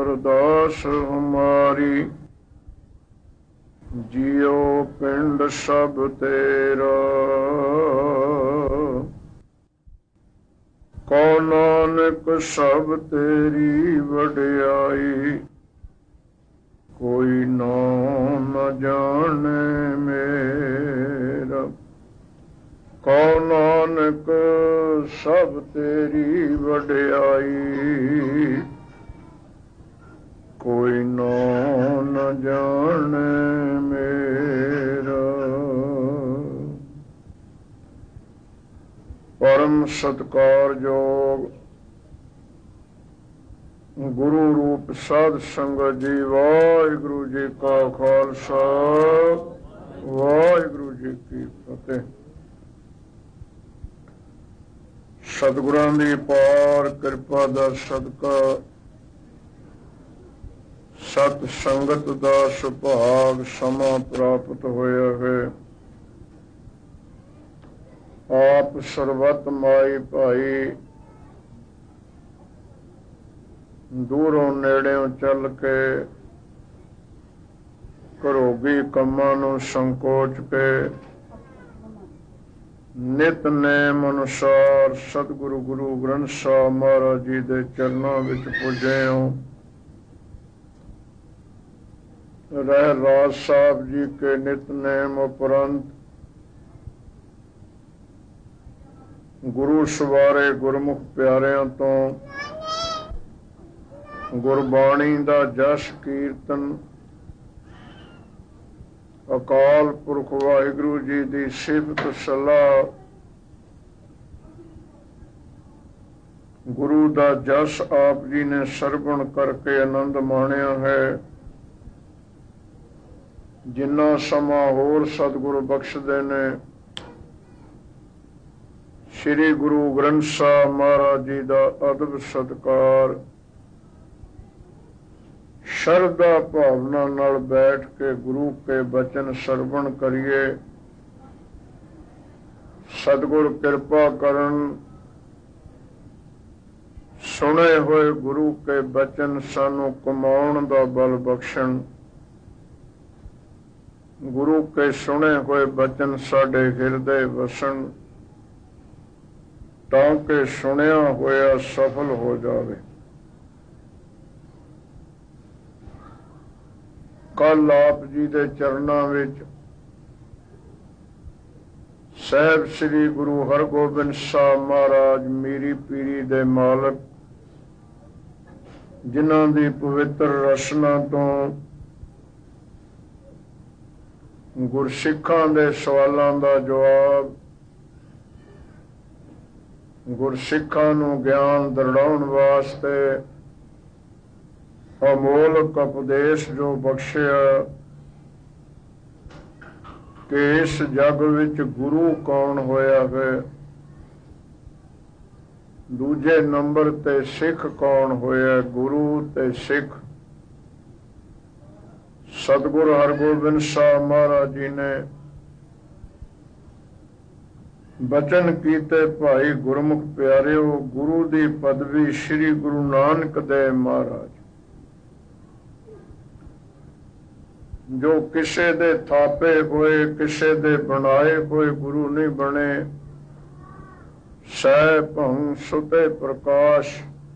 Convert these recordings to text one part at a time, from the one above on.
अरदास हमारी। जियो पिंड सब तेरा, कौ नानक सब तेरी वड्याई। कोई नाम न जाने मेरा, कौ नानक सब तेरी वड्याई। कोई नाम न जाने मेरा। परम सत्कारयोग गुरु रूप साध संगत जी, वाहिगुरु जी का खालसा, वाहिगुरु जी की फतेह। सतगुरां दी पार किरपा दा सदका, सत संगत दा सुभाग समा प्राप्त होया है। आप सर्वत माई भाई दूरों नेड़ों चल के घरोगी कमां नूं संकोच के नित नेम अनुसार सतगुरु गुरु ग्रंथ साहिब महाराज जी दे चरणों विच पुजे हो। रह राज साहब जी के नितनेम उपरंत गुरु सवारे गुरमुख प्यारिਆਂ ਤੋਂ गुरबाणी ਦਾ जस कीर्तन अकाल पुरख वाहिगुरु जी की सिफत सलाह गुरु का जस आप जी ने सरवण करके आनंद माणिया है। जिन्ना समा होर सतगुरु बख्शदे ने श्री गुरु ग्रंथ साहिब महाराज जी का अदब सत्कार शरदा भावना नाल बैठ के गुरु के बचन सरवण करिए। सतगुर कृपा करन, सुने हुए गुरु के बचन सानू कमाउण दा बल बख्शण। गुरु के सुने हुए बचन साडे हिरदे वसन, ताकि सुनिया होया सफल हो जावे। कल आप जी दे चरणों विच साहिब श्री गुरु हरगोबिंद साहब महाराज मीरी पीरी दे मालक, जिन्हां दी पवित्र रचना तो गुरसिखां दे सवालों का जवाब, गुरसिखां नूं ज्ञान दरड़ाउण वास्ते अमोलक उपदेश जो बख्शिया कि इस जग विच गुरु कौन होया है, दूजे नंबर ते सिख कौन होया। गुरु ते सिख सतगुरु हरगोबिंद साहब महाराज जी ने बचन कीते, भाई गुरमुख प्यारिओ, गुरु दी पदवी श्री गुरु नानक देव महाराज जो किसे दे थापे हुए किसे दे बनाए हुए गुरु नहीं बने। सह भंग सुते प्रकाश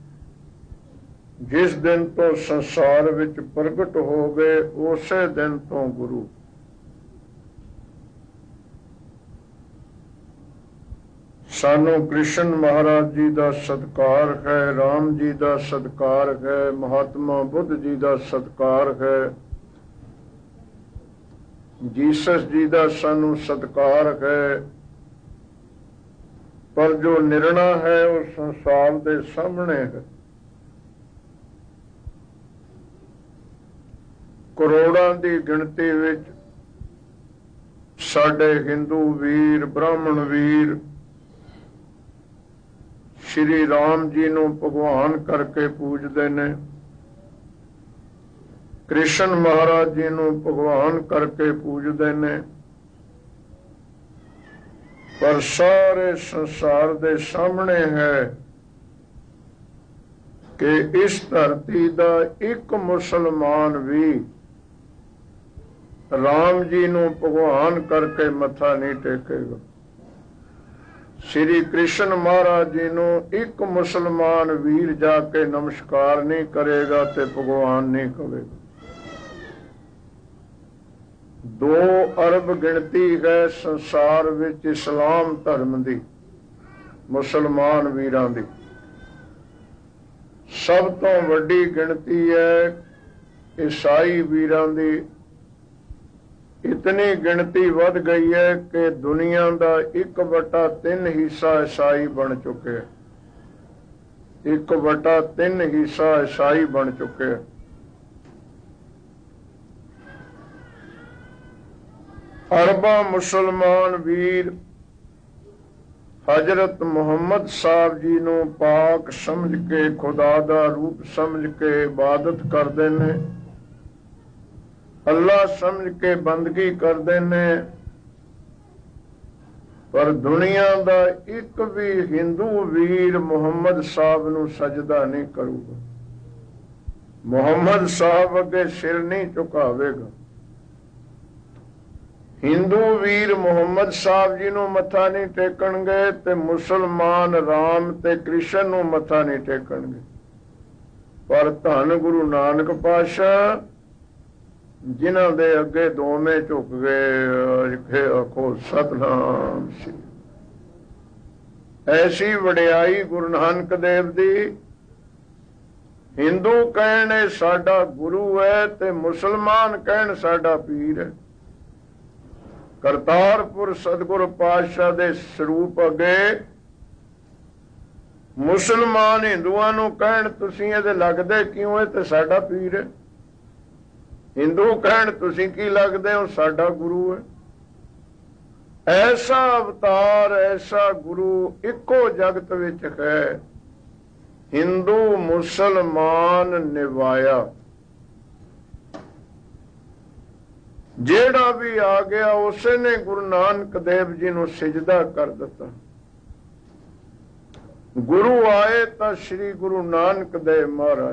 जिस दिन तो संसार विच प्रगट हो गए, उसे दिन तो गुरु। सानू कृष्ण महाराज जी का सत्कार है, राम जी का सत्कार है, महात्मा बुद्ध जी का सत्कार है, जीसस जी का सानू सत्कार है। पर जो निर्णा है वो संसार के सामने है। करोड़ों की गिनती विच साडे हिंदू वीर ब्राह्मण वीर श्री राम जी नूं भगवान करके पूजते ने, कृष्ण महाराज जी नूं भगवान करके पूजते ने। पर सारे संसार दे सामने है ਕਿ ਇਸ ਧਰਤੀ ਦਾ ਇੱਕ ਮੁਸਲਮਾਨ ਵੀ ਰਾਮ ਜੀ ਨੂੰ ਭਗਵਾਨ ਕਰਕੇ ਮੱਥਾ ਨਹੀਂ ਟੇਕੇਗਾ। ਸ਼੍ਰੀ ਕ੍ਰਿਸ਼ਨ ਮਹਾਰਾਜ ਜੀ ਨੂੰ ਇੱਕ ਮੁਸਲਮਾਨ ਵੀਰ ਜਾ ਕੇ ਨਮਸਕਾਰ ਨਹੀਂ ਕਰੇਗਾ ਤੇ ਭਗਵਾਨ ਨਹੀਂ ਕਹੇਗਾ। 2 ਅਰਬ ਗਿਣਤੀ ਹੈ ਸੰਸਾਰ ਵਿੱਚ ਇਸਲਾਮ ਧਰਮ ਦੀ, ਮੁਸਲਮਾਨ ਵੀਰਾਂ ਦੀ। ਸਭ ਤੋਂ ਵੱਡੀ ਗਿਣਤੀ ਹੈ ਈਸਾਈ ਵੀਰਾਂ ਦੀ। ਇਤਨੀ ਗਿਣਤੀ ਵੱਧ ਗਈ ਹੈ ਕਿ ਦੁਨੀਆ ਦਾ 1/3 ਹਿੱਸਾ ਈਸਾਈ ਬਣ ਚੁੱਕੇ ਹੈ। 1/3 ਹਿੱਸਾ ਈਸਾਈ ਬਣ ਚੁੱਕੇ ਹੈ। ਅਰਬਾਂ ਮੁਸਲਮਾਨ ਵੀਰ ਹਜ਼ਰਤ ਮੁਹੰਮਦ ਸਾਹਿਬ ਜੀ ਨੂੰ ਪਾਕ ਸਮਝ ਕੇ, ਖੁਦਾ ਦਾ ਰੂਪ ਸਮਝ ਕੇ ਇਬਾਦਤ ਕਰਦੇ ਨੇ, ਅੱਲਾ ਸਮਝ ਕੇ ਬੰਦਗੀ ਕਰਦੇ ਨੇ। ਪਰ ਦੁਨੀਆ ਦਾ ਇੱਕ ਵੀ ਹਿੰਦੂ ਵੀਰ ਮੁਹੰਮਦ ਸਾਹਿਬ ਨੂੰ ਸਜਦਾ ਨਹੀਂ ਕਰੂਗਾ, ਮੁਹੰਮਦ ਸਾਹਿਬ ਅੱਗੇ ਸਿਰ ਨਹੀਂ ਝੁਕਾਵੇਗਾ। ਹਿੰਦੂ ਵੀਰ ਮੁਹੰਮਦ ਸਾਹਿਬ ਜੀ ਨੂੰ ਮੱਥਾ ਨਹੀਂ ਟੇਕਣਗੇ ਤੇ ਮੁਸਲਮਾਨ ਰਾਮ ਤੇ ਕ੍ਰਿਸ਼ਨ ਨੂੰ ਮੱਥਾ ਨਹੀਂ ਟੇਕਣਗੇ। ਪਰ ਧੰਨ ਗੁਰੂ ਨਾਨਕ ਪਾਤਸ਼ਾਹ ਜਿਨ੍ਹਾਂ ਦੇ ਅੱਗੇ ਦੋਵੇਂ ਝੁਕ ਗਏ, ਆਖੋ ਸਤਨਾਮ ਸ੍ਰੀ। ਐਸੀ ਵਡਿਆਈ ਗੁਰੂ ਨਾਨਕ ਦੇਵ ਦੀ। ਹਿੰਦੂ ਕਹਿਣ ਸਾਡਾ ਗੁਰੂ ਹੈ ਤੇ ਮੁਸਲਮਾਨ ਕਹਿਣ ਸਾਡਾ ਪੀਰ ਹੈ। ਕਰਤਾਰਪੁਰ ਸਤਿਗੁਰੂ ਪਾਤਸ਼ਾਹ ਦੇ ਸਰੂਪ ਅੱਗੇ ਮੁਸਲਮਾਨ ਹਿੰਦੂਆਂ ਨੂੰ ਕਹਿਣ ਤੁਸੀਂ ਇਹਦੇ ਲੱਗਦੇ ਕਿਉਂ ਹੈ ਤੇ ਸਾਡਾ ਪੀਰ ਹੈ। ਹਿੰਦੂ ਕਹਿਣ ਤੁਸੀਂ ਕੀ ਲੱਗਦੇ ਹੋ, ਸਾਡਾ ਗੁਰੂ ਹੈ। ਐਸਾ ਅਵਤਾਰ, ਐਸਾ ਗੁਰੂ ਇੱਕੋ ਜਗਤ ਵਿੱਚ ਹੈ। ਹਿੰਦੂ ਮੁਸਲਮਾਨ ਨਿਭਾਇਆ। ਜਿਹੜਾ ਵੀ ਆ ਗਿਆ ਉਸੇ ਨੇ ਗੁਰੂ ਨਾਨਕ ਦੇਵ ਜੀ ਨੂੰ ਸਿਜਦਾ ਕਰ ਦਿੱਤਾ। ਗੁਰੂ ਆਏ ਤਾਂ ਸ੍ਰੀ ਗੁਰੂ ਨਾਨਕ ਦੇਵ ਮਹਾਰਾਜ,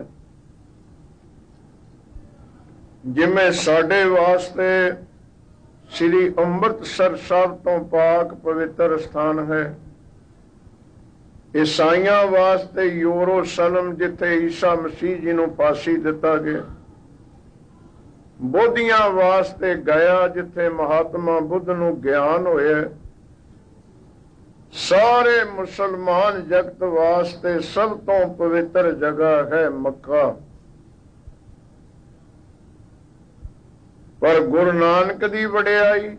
ਜਿਵੇਂ ਸਾਡੇ ਵਾਸਤੇ ਸ੍ਰੀ ਅੰਮ੍ਰਿਤਸਰ ਸਾਹਿਬ ਤੋਂ ਪਾਕ ਪਵਿੱਤਰ ਸਥਾਨ ਹੈ, ਈਸਾਈਆਂ ਵਾਸਤੇ ਯਰੂਸ਼ਲਮ ਜਿੱਥੇ ਈਸਾ ਮਸੀਹ ਜੀ ਨੂੰ ਫਾਂਸੀ ਦਿੱਤਾ ਗਿਆ, ਬੋਧੀਆਂ ਵਾਸਤੇ ਗਿਆ ਜਿੱਥੇ ਮਹਾਤਮਾ ਬੁੱਧ ਨੂੰ ਗਿਆਨ ਹੋਇਆ, ਸਾਰੇ ਮੁਸਲਮਾਨ ਜਗਤ ਵਾਸਤੇ ਸਭ ਤੋਂ ਪਵਿੱਤਰ ਜਗ੍ਹਾ ਹੈ ਮੱਕਾ। ਪਰ ਗੁਰੂ ਨਾਨਕ ਦੀ ਵਡਿਆਈ,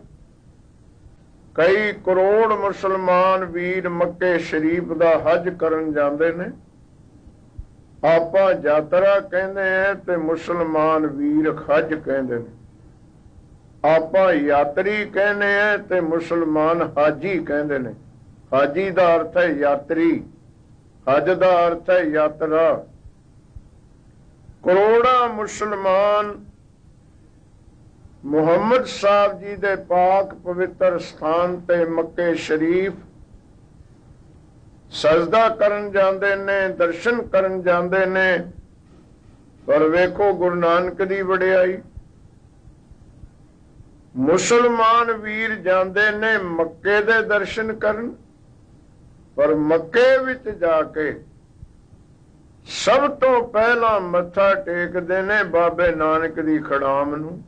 ਕਈ ਕਰੋੜ ਮੁਸਲਮਾਨ ਵੀਰ ਮੱਕੇ ਸ਼ਰੀਫ ਦਾ ਹਜ ਕਰਨ ਜਾਂਦੇ ਨੇ। ਆਪਾਂ ਯਾਤਰਾ ਕਹਿੰਦੇ ਆ ਤੇ ਮੁਸਲਮਾਨ ਵੀਰ ਹਜ ਕਹਿੰਦੇ ਨੇ। ਆਪਾਂ ਯਾਤਰੀ ਕਹਿੰਦੇ ਆ ਤੇ ਮੁਸਲਮਾਨ ਹਾਜੀ ਕਹਿੰਦੇ ਨੇ। ਹਾਜੀ ਦਾ ਅਰਥ ਹੈ ਯਾਤਰੀ, ਹਜ ਦਾ ਅਰਥ ਹੈ ਯਾਤਰਾ। ਕਰੋੜਾਂ ਮੁਸਲਮਾਨ ਮੁਹੰਮਦ ਸਾਹਿਬ ਜੀ ਦੇ ਪਾਕ ਪਵਿੱਤਰ ਸਥਾਨ ਤੇ ਮੱਕੇ ਸ਼ਰੀਫ ਸਜਦਾ ਕਰਨ ਜਾਂਦੇ ਨੇ, ਦਰਸ਼ਨ ਕਰਨ ਜਾਂਦੇ ਨੇ। ਪਰ ਵੇਖੋ ਗੁਰੂ ਨਾਨਕ ਦੀ ਵਡਿਆਈ, ਮੁਸਲਮਾਨ ਵੀਰ ਜਾਂਦੇ ਨੇ ਮੱਕੇ ਦੇ ਦਰਸ਼ਨ ਕਰਨ, ਪਰ ਮੱਕੇ ਵਿੱਚ ਜਾ ਕੇ ਸਭ ਤੋਂ ਪਹਿਲਾਂ ਮੱਥਾ ਟੇਕਦੇ ਨੇ ਬਾਬੇ ਨਾਨਕ ਦੀ ਖੜਾਮ ਨੂੰ।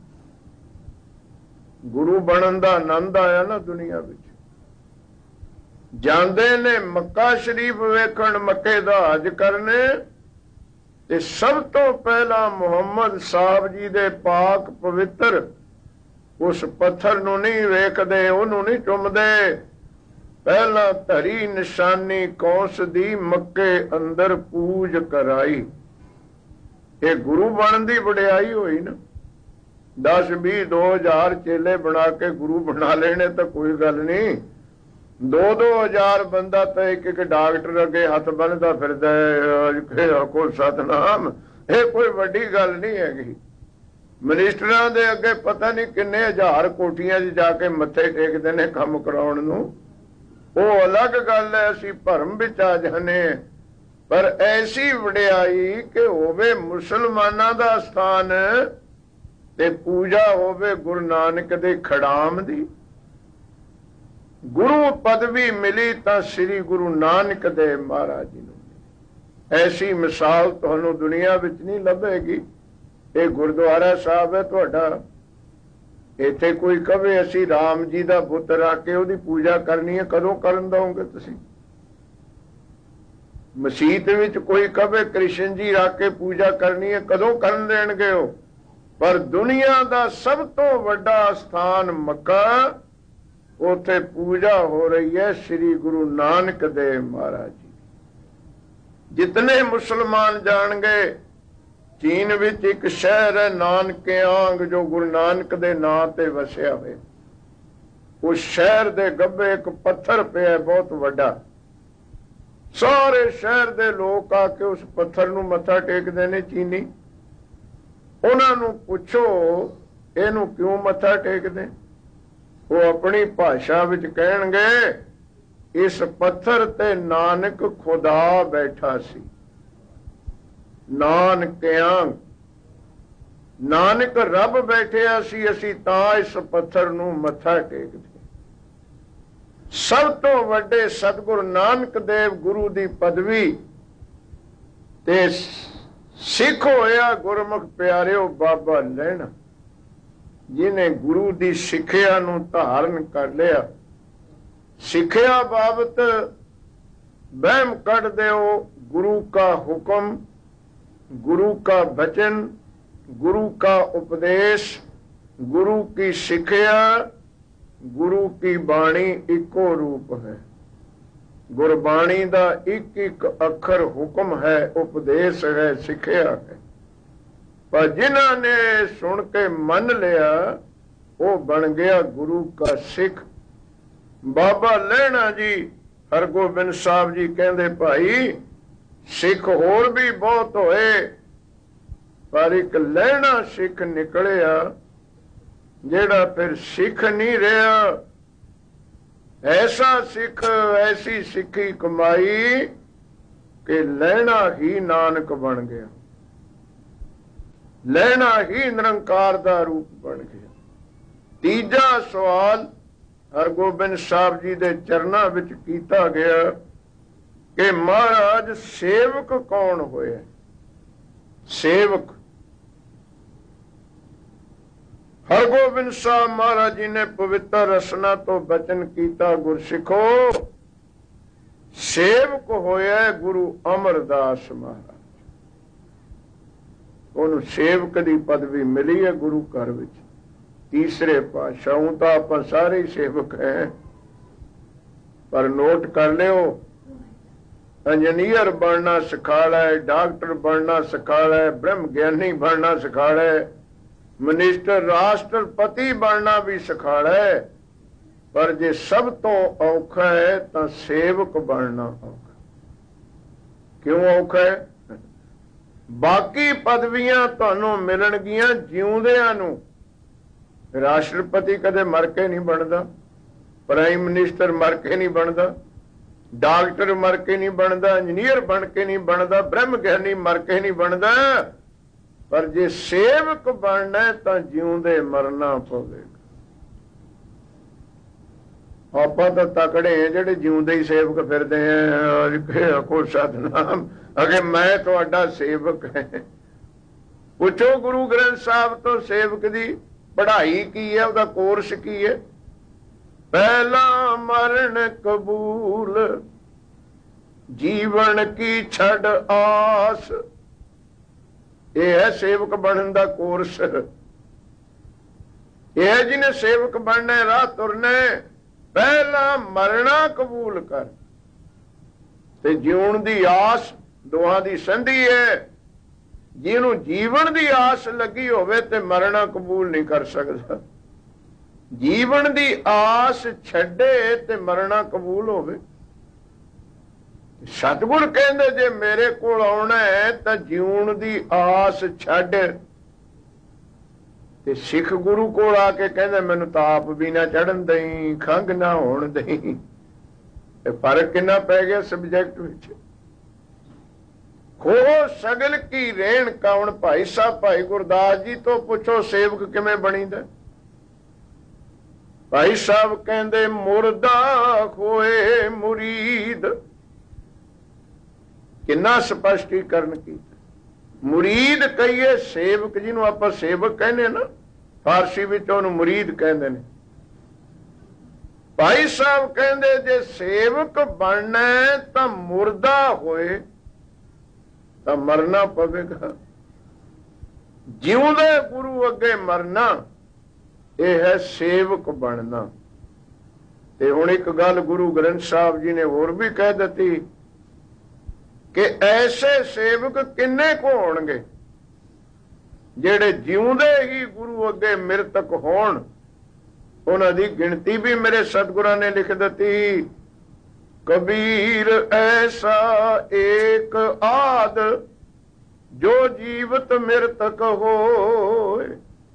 ਗੁਰੂ ਬਣਨ ਦਾ ਆਨੰਦ ਆਇਆ ਨਾ ਦੁਨੀਆ ਵਿੱਚ। ਜਾਂਦੇ ਨੇ ਮੱਕਾ ਸ਼ਰੀਫ ਵੇਖਣ, ਮੱਕੇ ਦਾ ਹਜ ਕਰਨੇ, ਤੇ ਸਭ ਤੋਂ ਪਹਿਲਾਂ ਮੁਹੰਮਦ ਸਾਹਿਬ ਜੀ ਦੇ ਪਾਕ ਪਵਿੱਤਰ ਉਸ ਪੱਥਰ ਨੂੰ ਨਹੀਂ ਵੇਖਦੇ, ਉਹਨੂੰ ਨਹੀਂ ਚੁੰਮਦੇ। ਪਹਿਲਾਂ ਧਰੀ ਨਿਸ਼ਾਨੀ ਕੌਂਸ ਦੀ ਮੱਕੇ ਅੰਦਰ ਪੂਜ ਕਰਾਈ। ਇਹ ਗੁਰੂ ਬਣਨ ਦੀ ਵਡਿਆਈ ਹੋਈ ਨਾ। 10, 20, 2000 ਚੇਲੇ ਬਣਾ ਕੇ ਗੁਰੂ ਬਣਾ ਲੈਣੇ ਤਾਂ ਕੋਈ ਗੱਲ ਨਹੀਂ। 2-2 ਹਜ਼ਾਰ ਬੰਦਾ ਤਾਂ ਇੱਕ ਡਾਕਟਰ ਅੱਗੇ ਹੱਥ ਬੰਨ੍ਹਦਾ ਫਿਰਦਾ ਹੈ, ਕੋ ਸਤਨਾਮ। ਇਹ ਕੋਈ ਵੱਡੀ ਗੱਲ ਨਹੀਂ ਹੈਗੀ। ਮਨਿਸਟਰਾਂ ਦੇ ਅੱਗੇ ਪਤਾ ਨਹੀਂ ਕਿੰਨੇ ਹਜ਼ਾਰ ਕੋਠੀਆਂ 'ਚ ਜਾ ਕੇ ਮੱਥੇ ਟੇਕਦੇ ਨੇ ਕੰਮ ਕਰਾਉਣ ਨੂੰ। ਉਹ ਅਲੱਗ ਗੱਲ ਹੈ, ਅਸੀਂ ਭਰਮ ਵਿੱਚ ਆ ਜਾਂਦੇ। ਪਰ ਐਸੀ ਵਡਿਆਈ ਕਿ ਹੋਵੇ ਮੁਸਲਮਾਨਾਂ ਦਾ ਸਥਾਨ ਤੇ ਪੂਜਾ ਹੋਵੇ ਗੁਰੂ ਨਾਨਕ ਦੇ ਖੜਾਮ ਦੀ। ਗੁਰੂ ਪਦਵੀ ਮਿਲੀ ਤਾਂ ਸ੍ਰੀ ਗੁਰੂ ਨਾਨਕ ਦੇਵ ਮਹਾਰਾਜ ਜੀ ਨੂੰ। ਐਸੀ ਮਿਸਾਲ ਤੁਹਾਨੂੰ ਦੁਨੀਆ ਵਿੱਚ ਨਹੀਂ ਲੱਭੇਗੀ। ਇਹ ਗੁਰਦੁਆਰਾ ਸਾਹਿਬ ਹੈ ਤੁਹਾਡਾ, ਇੱਥੇ ਕੋਈ ਕਵੇ ਅਸੀਂ ਰਾਮ ਜੀ ਦਾ ਬੁੱਤ ਰੱਖ ਕੇ ਉਹਦੀ ਪੂਜਾ ਕਰਨੀ ਹੈ, ਕਦੋਂ ਕਰਨ ਦਓਗੇ ਤੁਸੀਂ? ਮਸੀਤ ਵਿੱਚ ਕੋਈ ਕਵੇ ਕ੍ਰਿਸ਼ਨ ਜੀ ਰੱਖ ਕੇ ਪੂਜਾ ਕਰਨੀ ਹੈ, ਕਦੋਂ ਕਰਨ ਦੇਣਗੇ ਉਹ? ਪਰ ਦੁਨੀਆ ਦਾ ਸਭ ਤੋਂ ਵੱਡਾ ਸਥਾਨ ਮੱਕਾ, ਉੱਥੇ ਪੂਜਾ ਹੋ ਰਹੀ ਹੈ ਸ੍ਰੀ ਗੁਰੂ ਨਾਨਕ ਦੇਵ ਮਹਾਰਾਜ ਜੀ। ਜਿਤਨੇ ਮੁਸਲਮਾਨ ਜਾਣਗੇ, ਚੀਨ ਵਿੱਚ ਇੱਕ ਸ਼ਹਿਰ ਹੈ ਨਾਨਕਿਆਂਗ, ਜੋ ਗੁਰੂ ਨਾਨਕ ਦੇ ਨਾਂ ਤੇ ਵਸਿਆ ਹੋਇਆ। ਉਸ ਸ਼ਹਿਰ ਦੇ ਗੱਭੇ ਇੱਕ ਪੱਥਰ ਪਿਆ ਬਹੁਤ ਵੱਡਾ। ਸਾਰੇ ਸ਼ਹਿਰ ਦੇ ਲੋਕ ਆ ਕੇ ਉਸ ਪੱਥਰ ਨੂੰ ਮੱਥਾ ਟੇਕਦੇ ਨੇ ਚੀਨੀ। ਉਹਨਾਂ ਨੂੰ ਪੁੱਛੋ ਇਹਨੂੰ ਕਿਉਂ ਮੱਥਾ ਟੇਕਦੇ? ਉਹ ਆਪਣੀ ਭਾਸ਼ਾ ਵਿੱਚ ਕਹਿਣਗੇ ਇਸ ਪੱਥਰ ਤੇ ਨਾਨਕ ਖੁਦਾ ਬੈਠਾ ਸੀ। ਨਾਨਕਿਆਂ ਨਾਨਕ ਰੱਬ ਬੈਠਿਆ ਸੀ, ਅਸੀਂ ਤਾਂ ਇਸ ਪੱਥਰ ਨੂੰ ਮੱਥਾ ਟੇਕਦੇ। ਸਭ ਤੋਂ ਵੱਡੇ ਸਤਿਗੁਰੂ ਨਾਨਕ ਦੇਵ ਗੁਰੂ ਦੀ ਪਦਵੀ ਤੇ ਸਿੱਖ ਹੋਇਆ ਗੁਰਮੁਖ ਪਿਆਰਿਓ ਬਾਬਾ ਲਹਿਣਾ, ਜਿਹਨੇ ਗੁਰੂ ਦੀ ਸਿੱਖਿਆ ਨੂੰ ਧਾਰਨ ਕਰ ਲਿਆ। ਸਿੱਖਿਆ ਬਾਬਤ ਵਹਿਮ ਕੱਢ ਦਿਓ। ਗੁਰੂ का ਹੁਕਮ, गुरु का वचन, गुरु का उपदेश, गुरु की सिक्ख्या, गुरु की बाणी इको रूप है। गुरबाणी का एक एक अखर हुक्म है, उपदेश है, सिक्ख्या है। पर जिन्हों ने सुन के मन लिया वो बन गया गुरु का सिख। बाबा लहणा जी हरगोबिंद साहब जी कहते भाई सिख होर भी बहुत होए, पर एक लहना सिख निकलिया जेड़ा फिर सिख नहीं रहा। ऐसा सिख, ऐसी सिखी कमाई कि लहना ही नानक बन गया, लहना ही निरंकार दा रूप बन गया। तीजा सवाल हरगोबिंद साहब जी दे चरना विच कीता गया कि महाराज सेवक कौन होया? सेवक हरगोबिंद साहब महाराज जी ने पवित्र रसना तो बचन किया, गुरसिखो सेवक होया गुरु अमरदास महाराज। उन्होंने सेवक की पदवी मिली है गुरु घर विच। तीसरे पातशाह हूं तो आप सारे ही सेवक हैं, पर नोट कर लियो इंजीनियर बनना सिखा है, डॉक्टर बनना सिखा है, ब्रह्म ज्ञानी बनना सिखा है, मिनिस्टर राष्ट्रपति बनना भी सिखा है। पर जे सब तो औखा है तो सेवक बनना औखा। क्यों औखा है? बाकी पदवियां तुहानू मिलणगियां जिउंदियां नू। राष्ट्रपति कदे मर के नहीं बनता, प्राइम मिनिस्टर मर के नहीं बनता, डॉक्टर मर के नहीं बनता, इंजीनियर बन के नहीं बनता, ब्रह्म ज्ञानी मर के नहीं बनता। पर जे सेवक बनना है तो जिउंदे मरना पवेगा। ਆਪਾਂ ਤਾਂ ਤਕੜੇ हैं ਜਿਹੜੇ ਜਿਉਂਦੇ ਹੀ ਸੇਵਕ ਫਿਰਦੇ हैं। को सतनाम अगे मैं ਤੁਹਾਡਾ ਸੇਵਕ है। ਪੁੱਛੋ ਗੁਰੂ ਗ੍ਰੰਥ ਸਾਹਿਬ ਤੋਂ ਸੇਵਕ ਦੀ ਪੜ੍ਹਾਈ ਕੀ ਹੈ, ਉਹਦਾ ਕੋਰਸ ਕੀ ਹੈ? पहला मरण कबूल जीवन की छड़ आस, ये है सेवक बनने का कोर्स। ये है जिन्हें सेवक बनने राह तुरने, पहला मरना कबूल कर ते जीवन की आस, दोहां दी संधि है। जिन्हों जीवन की आस लगी होवे ते मरना कबूल नहीं कर सकता। जीवन की आस छड्डे ते मरना कबूल होवे। सतगुर कहंदे जे मेरे कोल आउणा है तां जीवन की आस छड्ड। ते सिख गुरु कोल आके कहंदे मैनूं ताप भी ना चढ़न दई, खंघ ना होण दई। फर्क किन्ना पै गया सब्जैक्ट विच। ਖੋ ਸਗਲ ਕੀ ਰੇਣ ਕੌਣ। ਭਾਈ ਸਾਹਿਬ ਭਾਈ ਗੁਰਦਾਸ ਜੀ ਤੋਂ ਪੁੱਛੋ ਸੇਵਕ ਕਿਵੇਂ ਬਣੀਦਾ। ਭਾਈ ਸਾਹਿਬ ਕਹਿੰਦੇ ਮੁਰਦਾ ਖੋਏ ਮੁਰੀਦ। ਕਿੰਨਾ ਸਪਸ਼ਟੀਕਰਨ ਕੀਤਾ। ਮੁਰੀਦ ਕਹੀਏ ਸੇਵਕ, ਜਿਹਨੂੰ ਆਪਾਂ ਸੇਵਕ ਕਹਿੰਦੇ ਨਾ, ਫਾਰਸੀ ਵਿੱਚ ਉਹਨੂੰ ਮੁਰੀਦ ਕਹਿੰਦੇ ਨੇ। ਭਾਈ ਸਾਹਿਬ ਕਹਿੰਦੇ ਜੇ ਸੇਵਕ ਬਣਨਾ ਤਾਂ ਮੁਰਦਾ ਹੋਏ ਤਾਂ ਮਰਨਾ ਪਵੇਗਾ। ਜਿਉਂਦੇ ਗੁਰੂ ਅੱਗੇ ਮਰਨਾ, ਇਹ ਹੈ ਸੇਵਕ ਬਣਨਾ। ਤੇ ਹੁਣ ਇੱਕ ਗੱਲ ਗੁਰੂ ਗ੍ਰੰਥ ਸਾਹਿਬ ਜੀ ਨੇ ਹੋਰ ਵੀ ਕਹਿ ਦਿੱਤੀ ਕਿ ਐਸੇ ਸੇਵਕ ਕਿੰਨੇ ਕੁ ਹੋਣਗੇ ਜਿਹੜੇ ਜਿਉਂਦੇ ਹੀ ਗੁਰੂ ਅੱਗੇ ਮਿਰਤਕ ਹੋਣ। ਉਹਨਾਂ ਦੀ ਗਿਣਤੀ ਵੀ ਮੇਰੇ ਸਤਿਗੁਰਾਂ ਨੇ ਲਿਖ ਦਿੱਤੀ। ਕਬੀਰ ਐਸਾ ਏਕ ਆਦ ਜੋ ਜੀਵਤ ਮਿਰਤਕ ਹੋਏ।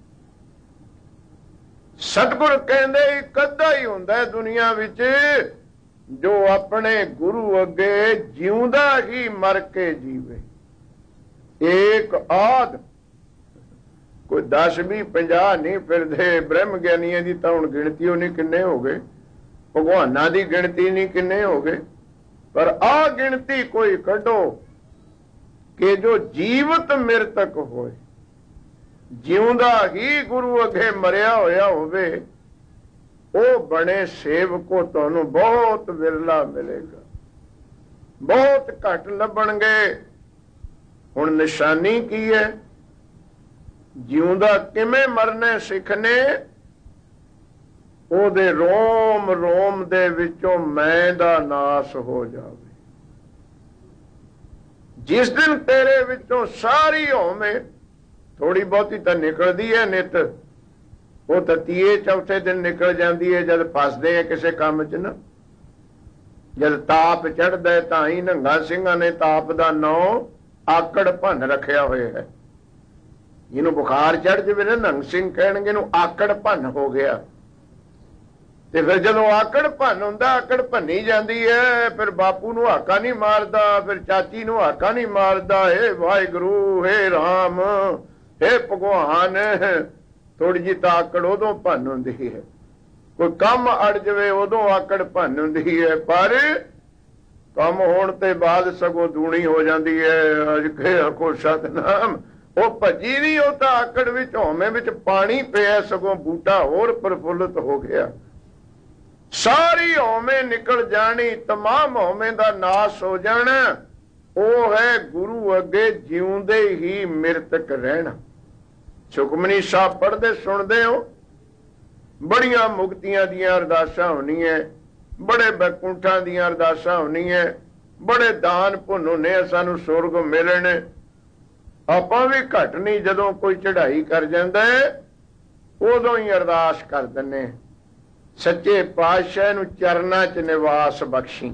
ਸਤਿਗੁਰ ਕਹਿੰਦੇ ਇੱਕ ਅੱਧਾ ਹੀ ਹੁੰਦਾ ਦੁਨੀਆ ਵਿੱਚ ਜੋ ਆਪਣੇ ਗੁਰੂ ਅੱਗੇ ਜਿਉਂਦਾ ਹੀ ਮਰ ਕੇ ਜੀਵੇ। ਏਕ ਆਦ, ਕੋਈ 10 20 50 ਨਹੀਂ ਫਿਰਦੇ। ਬ੍ਰਹਮ ਗਿਆਨੀਆਂ ਦੀ ਤਾਂ ਹੁਣ ਗਿਣਤੀ ਉਹ ਨਹੀਂ ਕਿੰਨੇ ਹੋ ਗਏ, ਭਗਵਾਨਾਂ ਦੀ ਗਿਣਤੀ ਨਹੀਂ ਕਿੰਨੇ ਹੋ ਗਏ, ਪਰ ਆਹ ਗਿਣਤੀ ਕੋਈ ਕੱਢੋ ਕਿ ਜੋ ਜੀਵਤ ਮਿਰਤਕ ਹੋਏ, ਜਿਉਂਦਾ ਹੀ ਗੁਰੂ ਅੱਗੇ ਮਰਿਆ ਹੋਇਆ ਹੋਵੇ, ਉਹ ਬਣੇ ਸੇਵਕੋ ਤੁਹਾਨੂੰ ਬਹੁਤ ਵਿਰਲਾ ਮਿਲੇਗਾ, ਬਹੁਤ ਘੱਟ ਲੱਭਣਗੇ। ਹੁਣ ਨਿਸ਼ਾਨੀ ਕੀ ਹੈ? ਜਿਉਂਦਾ ਕਿਵੇਂ ਮਰਨੇ ਸਿੱਖਨੇ, ਉਹਦੇ ਰੋਮ ਰੋਮ ਦੇ ਵਿੱਚੋਂ ਮੈਂ ਦਾ ਨਾਸ ਹੋ ਜਾਵੇ। ਜਿਸ ਦਿਨ ਤੇਰੇ ਵਿੱਚੋਂ ਸਾਰੀ ਹਉਮੈ, ਥੋੜੀ ਬਹੁਤੀ ਤਾਂ ਨਿਕਲਦੀ ਹੈ ਨਿਤ, ਉਹ ਤਾਂ ਤੀਏ ਚੌਥੇ ਦਿਨ ਨਿਕਲ ਜਾਂਦੀ ਹੈ ਜਦ ਫਸਦੇ ਆ ਕਿਸੇ ਕੰਮ 'ਚ ਨਾ। ਜਦ ਤਾਪ ਚੜ੍ਹਦਾ ਤਾਂ ਹੀ ਨਿਹੰਗਾਂ ਸਿੰਘਾਂ ਨੇ ਤਾਪ ਦਾ ਨਾਂ ਆਕੜ ਭੰਨ ਰੱਖਿਆ ਹੋਇਆ ਹੈ। ਜਿਹਨੂੰ ਬੁਖਾਰ ਚੜ੍ਹ ਜਾਵੇ ਨਾ, ਨਿਹੰਗ ਸਿੰਘ ਕਹਿਣਗੇ ਇਹਨੂੰ ਆਕੜ ਭੰਨ ਹੋ ਗਿਆ। ਤੇ ਫਿਰ ਜਦੋਂ ਆਕੜ ਭੰਨ ਹੁੰਦਾ, ਆਕੜ ਭੰਨੀ ਜਾਂਦੀ ਹੈ, ਫਿਰ ਬਾਪੂ ਨੂੰ ਹਾਕਾ ਨਹੀਂ ਮਾਰਦਾ, ਫਿਰ ਚਾਚੀ ਨੂੰ ਹਾਕਾ ਨਹੀਂ ਮਾਰਦਾ, ਹੇ ਵਾਹਿਗੁਰੂ, ਹੇ ਰਾਮ, ਹੇ ਭਗਵਾਨ। ਥੋੜੀ ਜਿਹੀ ਤਾਂ ਆਕੜ ਉਦੋਂ ਭੰਨ ਹੁੰਦੀ ਹੈ। ਕੋਈ ਕੰਮ ਅੜ ਜਾਵੇ ਉਦੋਂ ਆਕੜ ਭੰਨ ਹੁੰਦੀ ਹੈ, ਪਰ ਕੰਮ ਹੋਣ ਤੇ ਬਾਅਦ ਸਗੋਂ ਦੂਣੀ ਹੋ ਜਾਂਦੀ ਹੈ। ਅਜ ਕੋ ਸਤਨਾਮ, ਉਹ ਭੱਜੀ ਨਹੀਂ, ਉਹ ਤਾਂ ਆਕੜ ਵਿੱਚ ਹਉਮੈ ਵਿੱਚ ਪਾਣੀ ਪਿਆ, ਸਗੋਂ ਬੂਟਾ ਹੋਰ ਪ੍ਰਫੁੱਲਤ ਹੋ ਗਿਆ। ਸਾਰੀ ਹਉਮੈ ਨਿਕਲ ਜਾਣੀ, ਤਮਾਮ ਹਉਮੈ ਦਾ ਨਾਸ ਹੋ ਜਾਣਾ। ਉਹ ਹੈ ਗੁਰੂ ਅੱਗੇ ਜਿਉਂਦੇ ਹੀ ਮਿਰਤਕ ਰਹਿਣਾ। ਸੁਖਮਨੀ ਸਾਹਿਬ ਪੜ੍ਹਦੇ ਸੁਣਦੇ ਹੋ, ਬੜੀਆਂ ਮੁਕਤੀਆਂ ਦੀਆਂ ਅਰਦਾਸਾਂ ਹੋਣੀਆਂ, ਬੜੇ ਬੈਕੁੰਠਾਂ ਦੀਆਂ ਅਰਦਾਸਾਂ ਹੋਣੀਆਂ, ਬੜੇ ਦਾਨ ਪੁੰਨ ਹੋਣੇ, ਸਾਨੂੰ ਸੁਰਗ ਮਿਲਣ। ਆਪਾਂ ਵੀ ਘੱਟ ਨਹੀਂ, ਜਦੋਂ ਕੋਈ ਚੜ੍ਹਾਈ ਕਰ ਜਾਂਦਾ ਉਦੋਂ ਹੀ ਅਰਦਾਸ ਕਰ ਦਿੰਦੇ, ਸੱਚੇ ਪਾਤਸ਼ਾਹ ਨੂੰ ਚਰਨਾਂ 'ਚ ਨਿਵਾਸ ਬਖਸ਼ੀ,